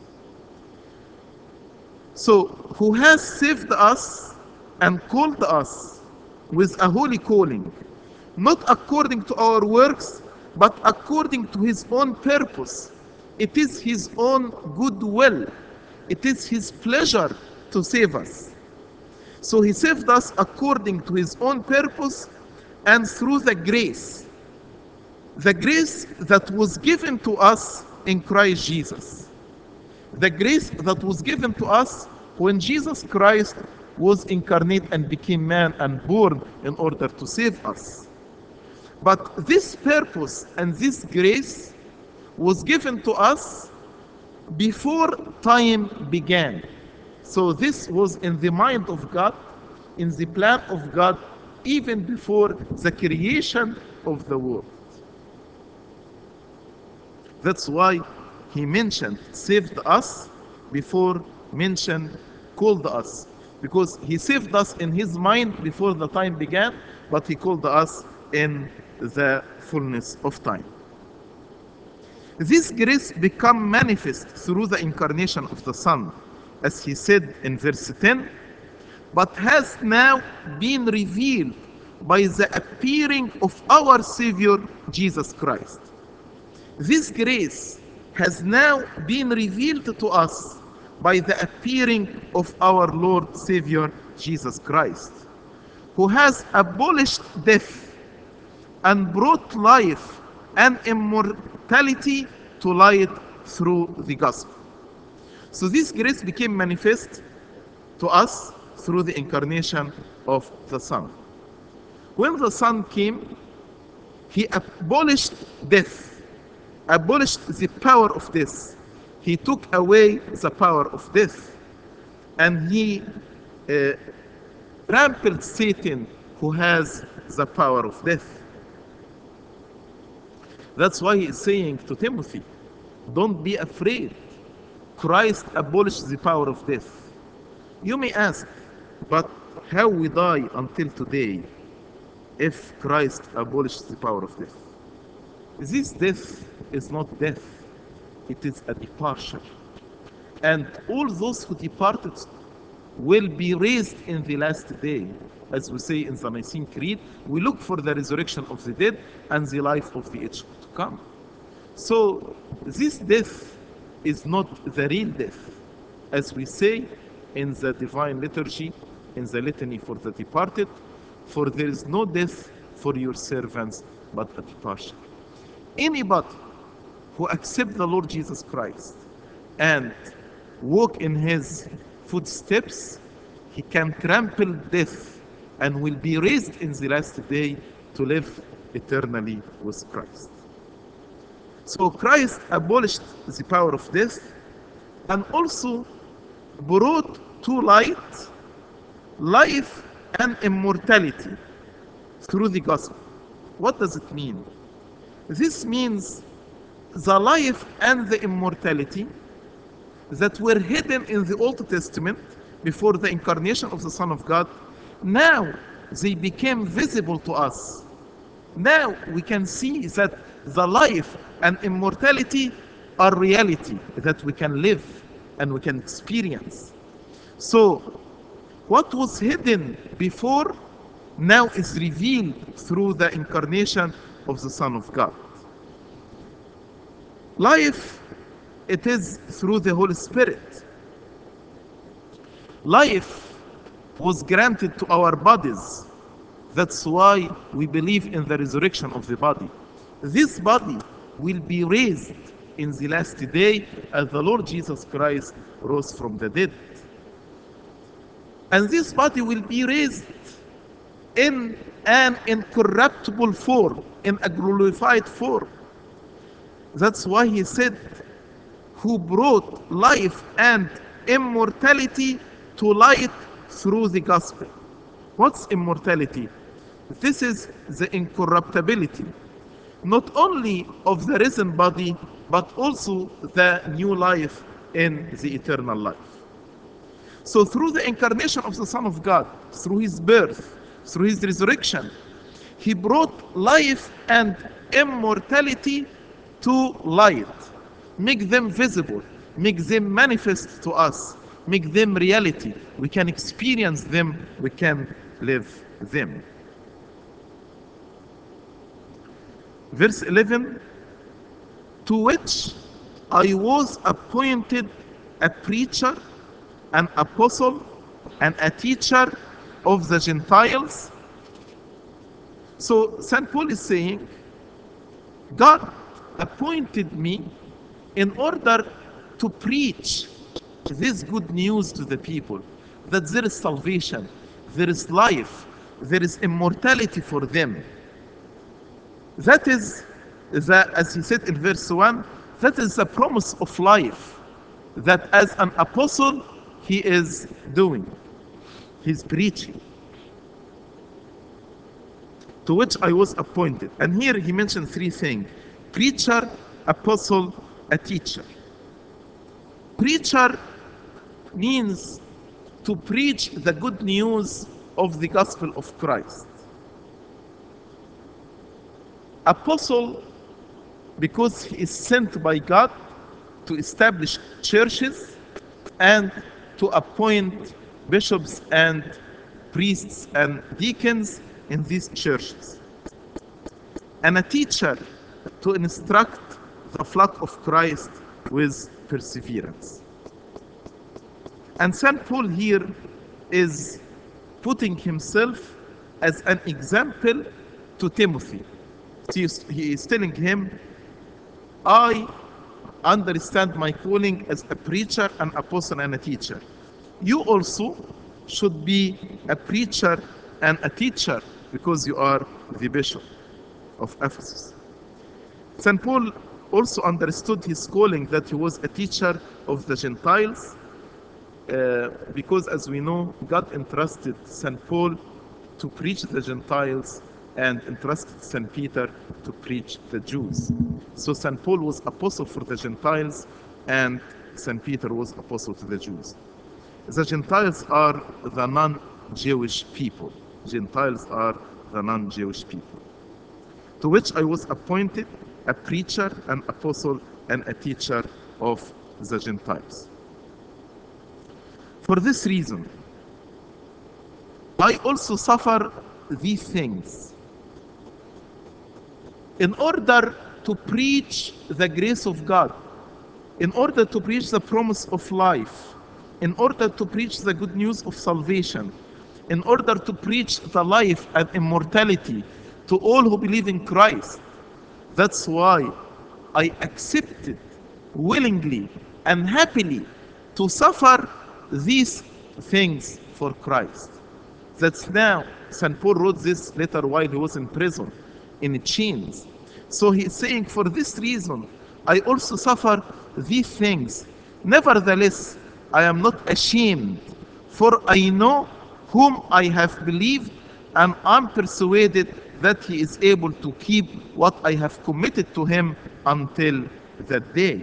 So who has saved us and called us with a holy calling, not according to our works, but according to his own purpose. It is his own good will. It is his pleasure to save us. So he saved us according to his own purpose and through the grace. The grace that was given to us in Christ Jesus. The grace that was given to us when Jesus Christ was incarnate and became man and born in order to save us. But this purpose and this grace was given to us before time began. So this was in the mind of God, in the plan of God, even before the creation of the world. That's why he mentioned saved us before mentioned called us, because he saved us in his mind before the time began, but he called us in the fullness of time. This grace become manifest through the incarnation of the Son, as he said in verse ten, but has now been revealed by the appearing of our Savior Jesus Christ. This grace has now been revealed to us by the appearing of our Lord Savior Jesus Christ, who has abolished death and brought life and immortality to light through the gospel. So this grace became manifest to us through the incarnation of the Son. When the Son came, he abolished death, abolished the power of death. He took away the power of death, and he uh, trampled Satan, who has the power of death. That's why he is saying to Timothy, don't be afraid. Christ abolished the power of death. You may ask, but how we die until today if Christ abolished the power of death? This death is not death. It is a departure. And all those who departed will be raised in the last day. As we say in the Nicene Creed, we look for the resurrection of the dead and the life of the age to come. So this death is not the real death. As we say in the divine liturgy, in the litany for the departed, for there is no death for your servants, but a departure. Anybody who accepts the Lord Jesus Christ and walk in his footsteps, he can trample death and will be raised in the last day to live eternally with Christ. So Christ abolished the power of death and also brought to light life and immortality through the gospel. What does it mean? This means the life and the immortality that were hidden in the Old Testament before the incarnation of the Son of God, now they became visible to us. Now we can see that the life and immortality are reality that we can live and we can experience. So what was hidden before now is revealed through the incarnation of the Son of God. Life, it is through the Holy Spirit. Life was granted to our bodies. That's why we believe in the resurrection of the body. This body will be raised in the last day as the Lord Jesus Christ rose from the dead. And this body will be raised in an incorruptible form, in a glorified form. That's why he said, who brought life and immortality to light through the gospel. What's immortality? This is the incorruptibility, not only of the risen body, but also the new life in the eternal life. So through the incarnation of the Son of God, through his birth, through his resurrection, he brought life and immortality to light, make them visible, make them manifest to us, make them reality. We can experience them, we can live them. Verse eleven, to which I was appointed a preacher, an apostle, and a teacher of the Gentiles. So Saint Paul is saying, God appointed me in order to preach this good news to the people, that there is salvation, there is life, there is immortality for them. That is, the, as he said in verse one, that is the promise of life that as an apostle he is doing. He's preaching. To which I was appointed. And here he mentioned three things: preacher, apostle, a teacher. Preacher means to preach the good news of the gospel of Christ. Apostle, because he is sent by God to establish churches and to appoint bishops and priests and deacons in these churches. And a teacher, to instruct the flock of Christ with perseverance. And Saint Paul here is putting himself as an example to Timothy. He is, he is telling him, I understand my calling as a preacher, an apostle, and a teacher. You also should be a preacher and a teacher because you are the bishop of Ephesus. Saint Paul also understood his calling, that he was a teacher of the Gentiles, uh, because as we know, God entrusted Saint Paul to preach the Gentiles and entrusted Saint Peter to preach the Jews. So Saint Paul was apostle for the Gentiles and Saint Peter was apostle to the Jews. The Gentiles are the non-Jewish people. Gentiles are the non-Jewish people. To which I was appointed a preacher, an apostle, and a teacher of the Gentiles. For this reason, I also suffer these things in order to preach the grace of God, in order to preach the promise of life, in order to preach the good news of salvation, in order to preach the life and immortality to all who believe in Christ. That's why I accepted willingly and happily to suffer these things for Christ. That's now, Saint Paul wrote this letter while he was in prison, in chains. So he's saying, for this reason, I also suffer these things. Nevertheless, I am not ashamed, for I know whom I have believed, and I'm persuaded that he is able to keep what I have committed to him until that day.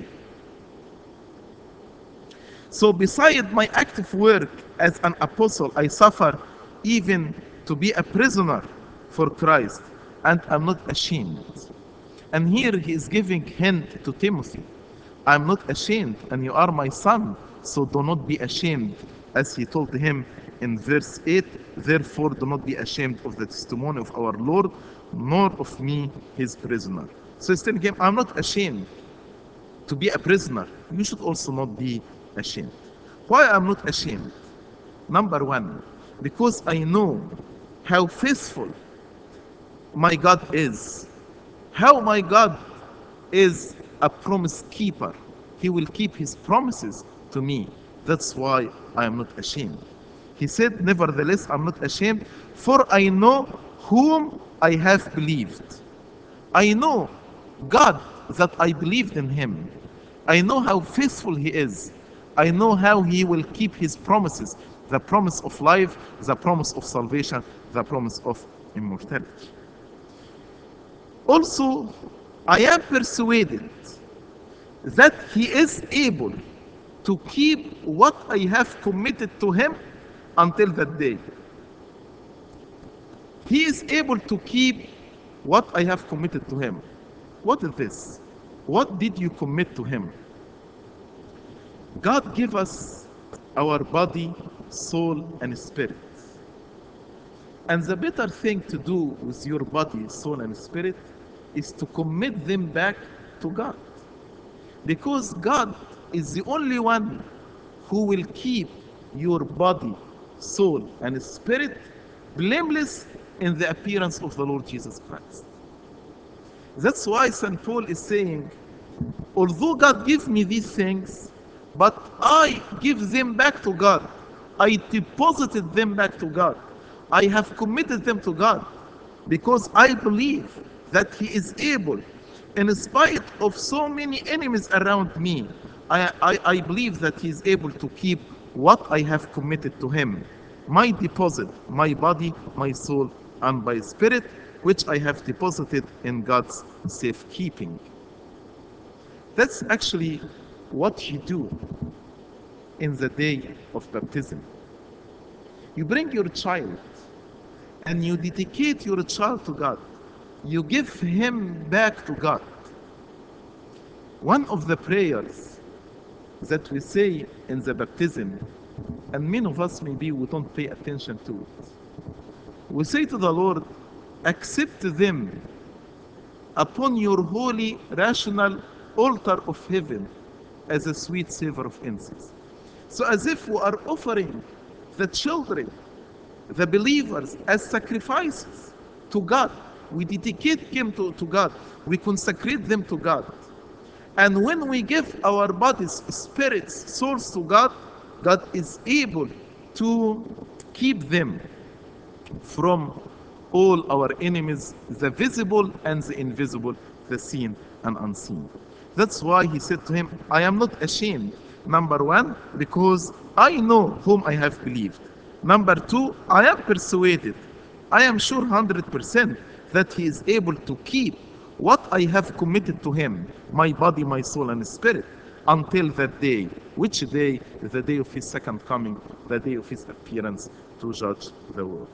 So beside my active work as an apostle, I suffer even to be a prisoner for Christ, and I'm not ashamed. And here he is giving hint to Timothy. I'm not ashamed, and you are my son, so do not be ashamed, as he told him in verse eight, therefore do not be ashamed of the testimony of our Lord, nor of me, his prisoner. So he's telling him, I'm not ashamed to be a prisoner. You should also not be ashamed. Why I'm not ashamed? Number one, because I know how faithful my God is. How my God is a promise keeper. He will keep his promises to me. That's why I am not ashamed. He said, nevertheless, I'm not ashamed, for I know whom I have believed. I know God, that I believed in him. I know how faithful he is. I know how he will keep his promises, the promise of life, the promise of salvation, the promise of immortality. Also, I am persuaded that he is able to keep what I have committed to him until that day. He is able to keep what I have committed to him. What is this? What did you commit to him? God gave us our body, soul, and spirit. And the better thing to do with your body, soul, and spirit is to commit them back to God. Because God is the only one who will keep your body, soul, and spirit blameless in the appearance of the Lord Jesus Christ. That's why Saint Paul is saying, although God gives me these things, but I give them back to God. I deposited them back to God. I have committed them to God because I believe that he is able, in spite of so many enemies around me, I, I, I believe that he is able to keep what I have committed to him. My deposit, my body, my soul, and my spirit, which I have deposited in God's safekeeping. That's actually what you do in the day of baptism. You bring your child and you dedicate your child to God. You give him back to God. One of the prayers that we say in the baptism, and many of us maybe we don't pay attention to it. We say to the Lord, accept them upon your holy, rational altar of heaven as a sweet savor of incense. So as if we are offering the children, the believers, as sacrifices to God. We dedicate them to, to God. We consecrate them to God. And when we give our bodies, spirits, souls to God, God is able to keep them from all our enemies, the visible and the invisible, the seen and unseen. That's why he said to him, I am not ashamed. Number one, because I know whom I have believed. Number two, I am persuaded. I am sure one hundred percent that he is able to keep what I have committed to him, my body, my soul, and spirit, until that day. Which day? The day of his second coming, the day of his appearance to judge the world.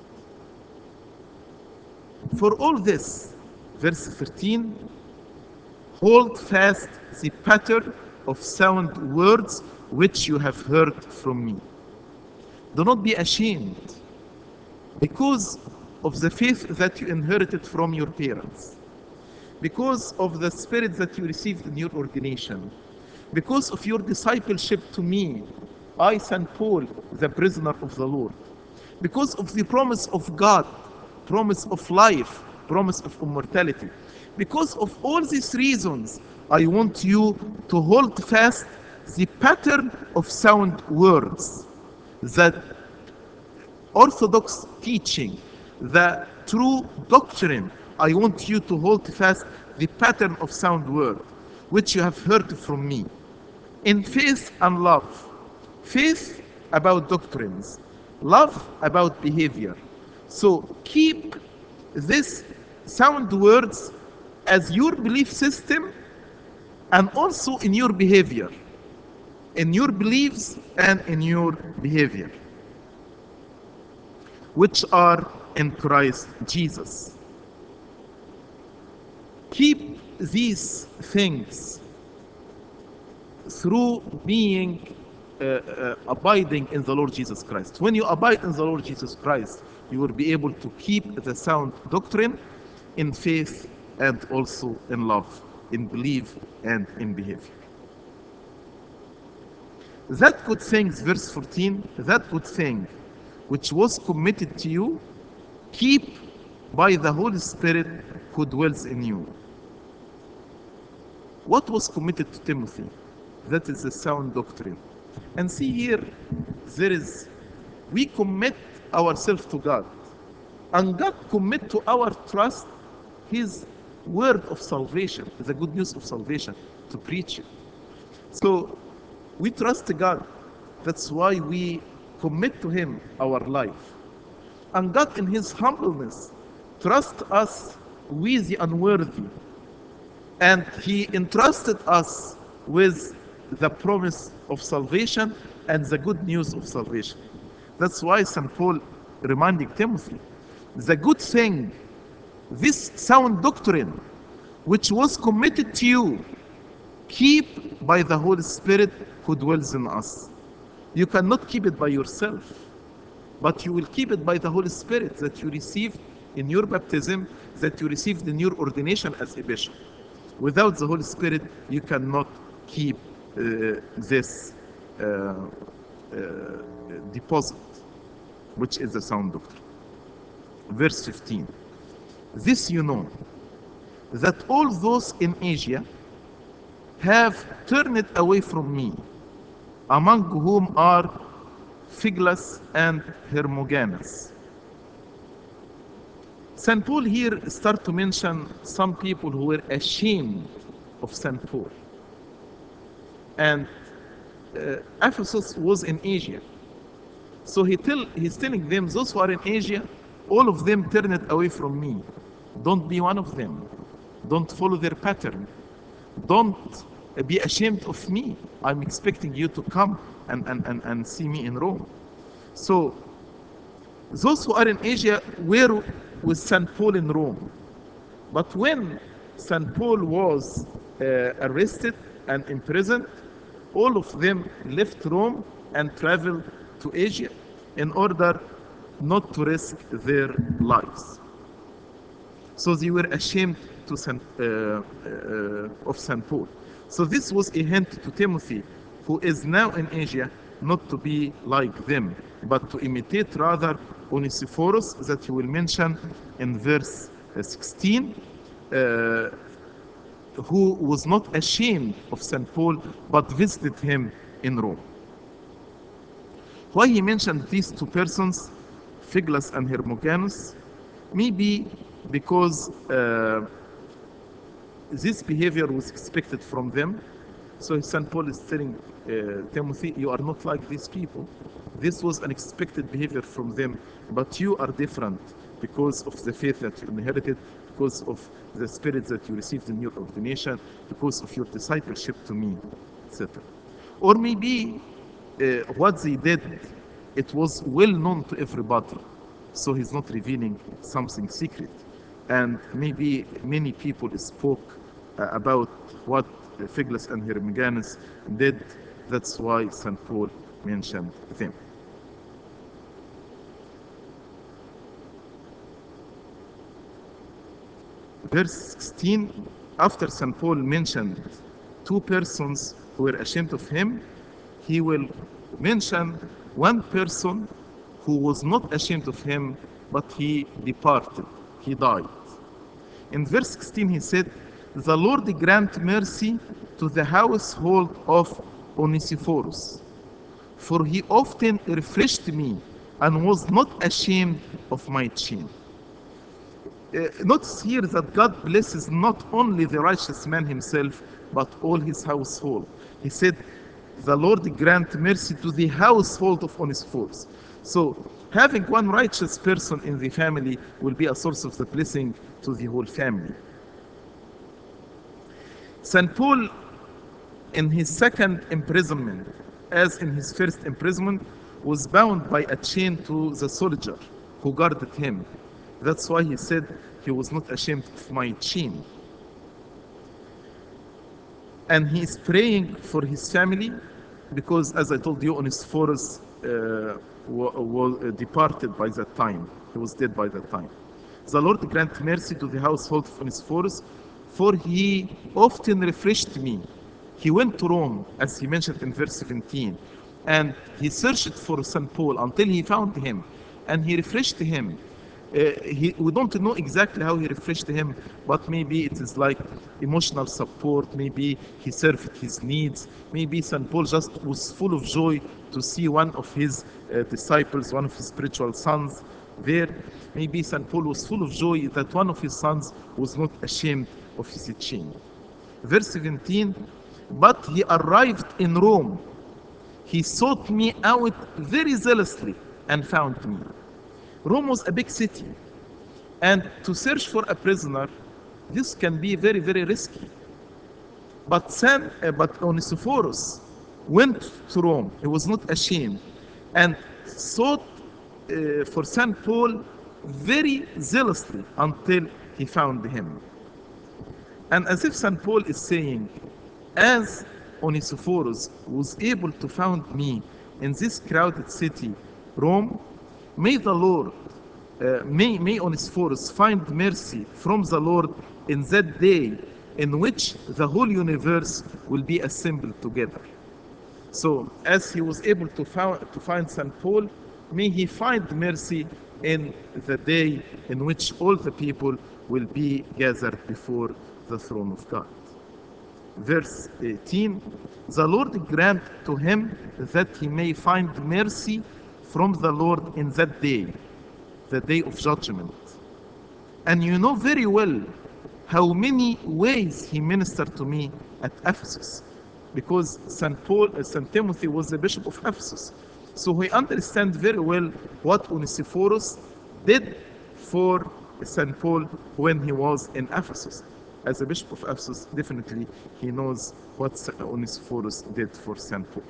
For all this, verse thirteen, hold fast the pattern of sound words which you have heard from me. Do not be ashamed because of the faith that you inherited from your parents, because of the spirit that you received in your ordination, because of your discipleship to me, I, Saint Paul, the prisoner of the Lord, because of the promise of God, promise of life, promise of immortality. Because of all these reasons, I want you to hold fast the pattern of sound words that orthodox teaching, the true doctrine. I want you to hold fast the pattern of sound word, which you have heard from me, in faith and love. Faith about doctrines, love about behavior. So keep this sound words as your belief system and also in your behavior, in your beliefs and in your behavior, which are in Christ Jesus. Keep these things through being uh, uh, abiding in the Lord Jesus Christ. When you abide in the Lord Jesus Christ, you will be able to keep the sound doctrine in faith and also in love, in belief and in behavior. That good thing, verse fourteen, that good thing which was committed to you, keep by the Holy Spirit who dwells in you. What was committed to Timothy? That is the sound doctrine. And see here, there is, we commit ourselves to God. And God commit to our trust His word of salvation, the good news of salvation, to preach it. So we trust God. That's why we commit to Him our life. And God in His humbleness trust us with the unworthy. And He entrusted us with the promise of salvation and the good news of salvation. That's why Saint Paul reminding Timothy, the good thing, this sound doctrine, which was committed to you, keep by the Holy Spirit who dwells in us. You cannot keep it by yourself, but you will keep it by the Holy Spirit that you received in your baptism, that you received in your ordination as a bishop. Without the Holy Spirit, you cannot keep uh, this uh, uh, deposit, which is the sound doctrine. Verse fifteen. This you know, that all those in Asia have turned away from me, among whom are Phygellus and Hermogenes. Saint Paul here start to mention some people who were ashamed of Saint Paul. And uh, Ephesus was in Asia. So he tell, he's telling them, those who are in Asia, all of them turned away from me. Don't be one of them. Don't follow their pattern. Don't be ashamed of me. I'm expecting you to come and, and, and, and see me in Rome. So those who are in Asia were with Saint Paul in Rome. But when Saint Paul was uh, arrested and imprisoned, all of them left Rome and traveled to Asia in order not to risk their lives. So they were ashamed to Saint, uh, uh, of Saint Paul. So this was a hint to Timothy, who is now in Asia, not to be like them, but to imitate rather Onesiphorus, that he will mention in verse sixteen, uh, who was not ashamed of Saint Paul, but visited him in Rome. Why he mentioned these two persons, Phygellus and Hermogenes? Maybe because uh, this behavior was expected from them. So Saint Paul is telling uh, Timothy, you are not like these people. This was an expected behavior from them, but you are different because of the faith that you inherited, because of the spirit that you received in your ordination, because of your discipleship to me, et cetera. Or maybe uh, what they did, it was well known to everybody, so he's not revealing something secret. And maybe many people spoke uh, about what Phygellus and Hermogenes did. That's why Saint Paul mentioned them. Verse sixteen, after Saint Paul mentioned two persons who were ashamed of him, he will mention one person who was not ashamed of him, but he departed, he died. In verse sixteen he said, the Lord grant mercy to the household of Onesiphorus, for he often refreshed me and was not ashamed of my shame. Uh, notice here that God blesses not only the righteous man himself, but all his household. He said, the Lord grant mercy to the household of Onesiphorus. So, having one righteous person in the family will be a source of the blessing to the whole family. Saint Paul, in his second imprisonment, as in his first imprisonment, was bound by a chain to the soldier who guarded him. That's why he said he was not ashamed of my chain. And he is praying for his family because, as I told you, Onesiphorus uh, was departed by that time. He was dead by that time. The Lord grant mercy to the household of Onesiphorus, for he often refreshed me. He went to Rome, as he mentioned in verse seventeen, and he searched for Saint Paul until he found him, and he refreshed him. Uh, he, we don't know exactly how he refreshed him, but maybe it is like emotional support, maybe he served his needs, maybe Saint Paul just was full of joy to see one of his uh, disciples, one of his spiritual sons there. Maybe Saint Paul was full of joy that one of his sons was not ashamed of his chain. Verse seventeen, but he arrived in Rome. He sought me out very zealously and found me. Rome was a big city, and to search for a prisoner, this can be very, very risky. But San, uh, but Onesiphorus went to Rome. He was not ashamed, and sought uh, for Saint Paul very zealously until he found him. And as if Saint Paul is saying, as Onesiphorus was able to find me in this crowded city, Rome, may the Lord, uh, may, may Onesiphorus find mercy from the Lord in that day in which the whole universe will be assembled together. So, as he was able to, found, to find Saint Paul, may he find mercy in the day in which all the people will be gathered before the throne of God. Verse eighteen, the Lord grant to him that he may find mercy from the Lord in that day, the day of judgment. And you know very well how many ways he ministered to me at Ephesus, because Saint Paul, uh, Saint Timothy was the bishop of Ephesus. So we understand very well what Onesiphorus did for Saint Paul when he was in Ephesus. As a bishop of Ephesus, definitely he knows what Onesiphorus did for Saint Paul.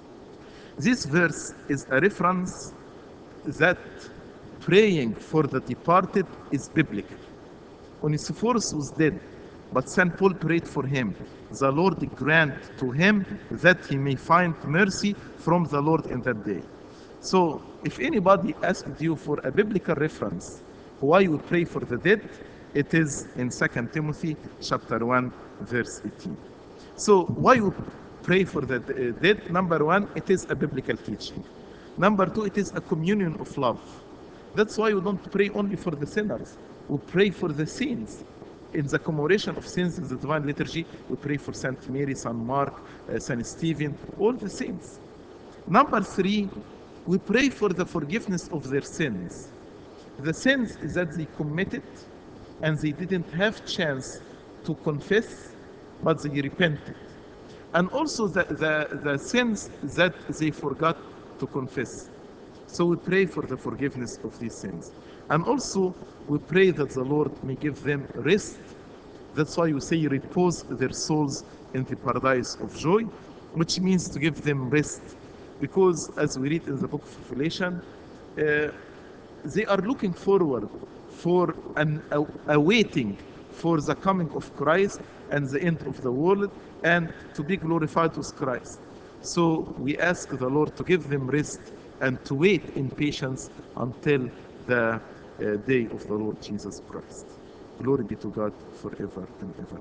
This verse is a reference that praying for the departed is biblical. Onesiphorus was dead, but Saint Paul prayed for him. The Lord grant to him that he may find mercy from the Lord in that day. So, if anybody asked you for a biblical reference why you pray for the dead, it is in Second Timothy chapter one, verse eighteen. So, why you pray for the dead? Number one, it is a biblical teaching. Number two, it is a communion of love. That's why we don't pray only for the sinners. We pray for the saints. In the commemoration of saints in the Divine Liturgy, we pray for Saint Mary, Saint Mark, uh, Saint Stephen, all the saints. Number three, we pray for the forgiveness of their sins. The sins that they committed and they didn't have chance to confess, but they repented. And also the, the, the sins that they forgot to confess. So we pray for the forgiveness of these sins. And also we pray that the Lord may give them rest. That's why we say repose their souls in the paradise of joy, which means to give them rest. Because as we read in the book of Revelation, uh, they are looking forward for and awaiting for the coming of Christ and the end of the world and to be glorified with Christ. So we ask the Lord to give them rest and to wait in patience until the uh, day of the Lord Jesus Christ. Glory be to God forever and ever.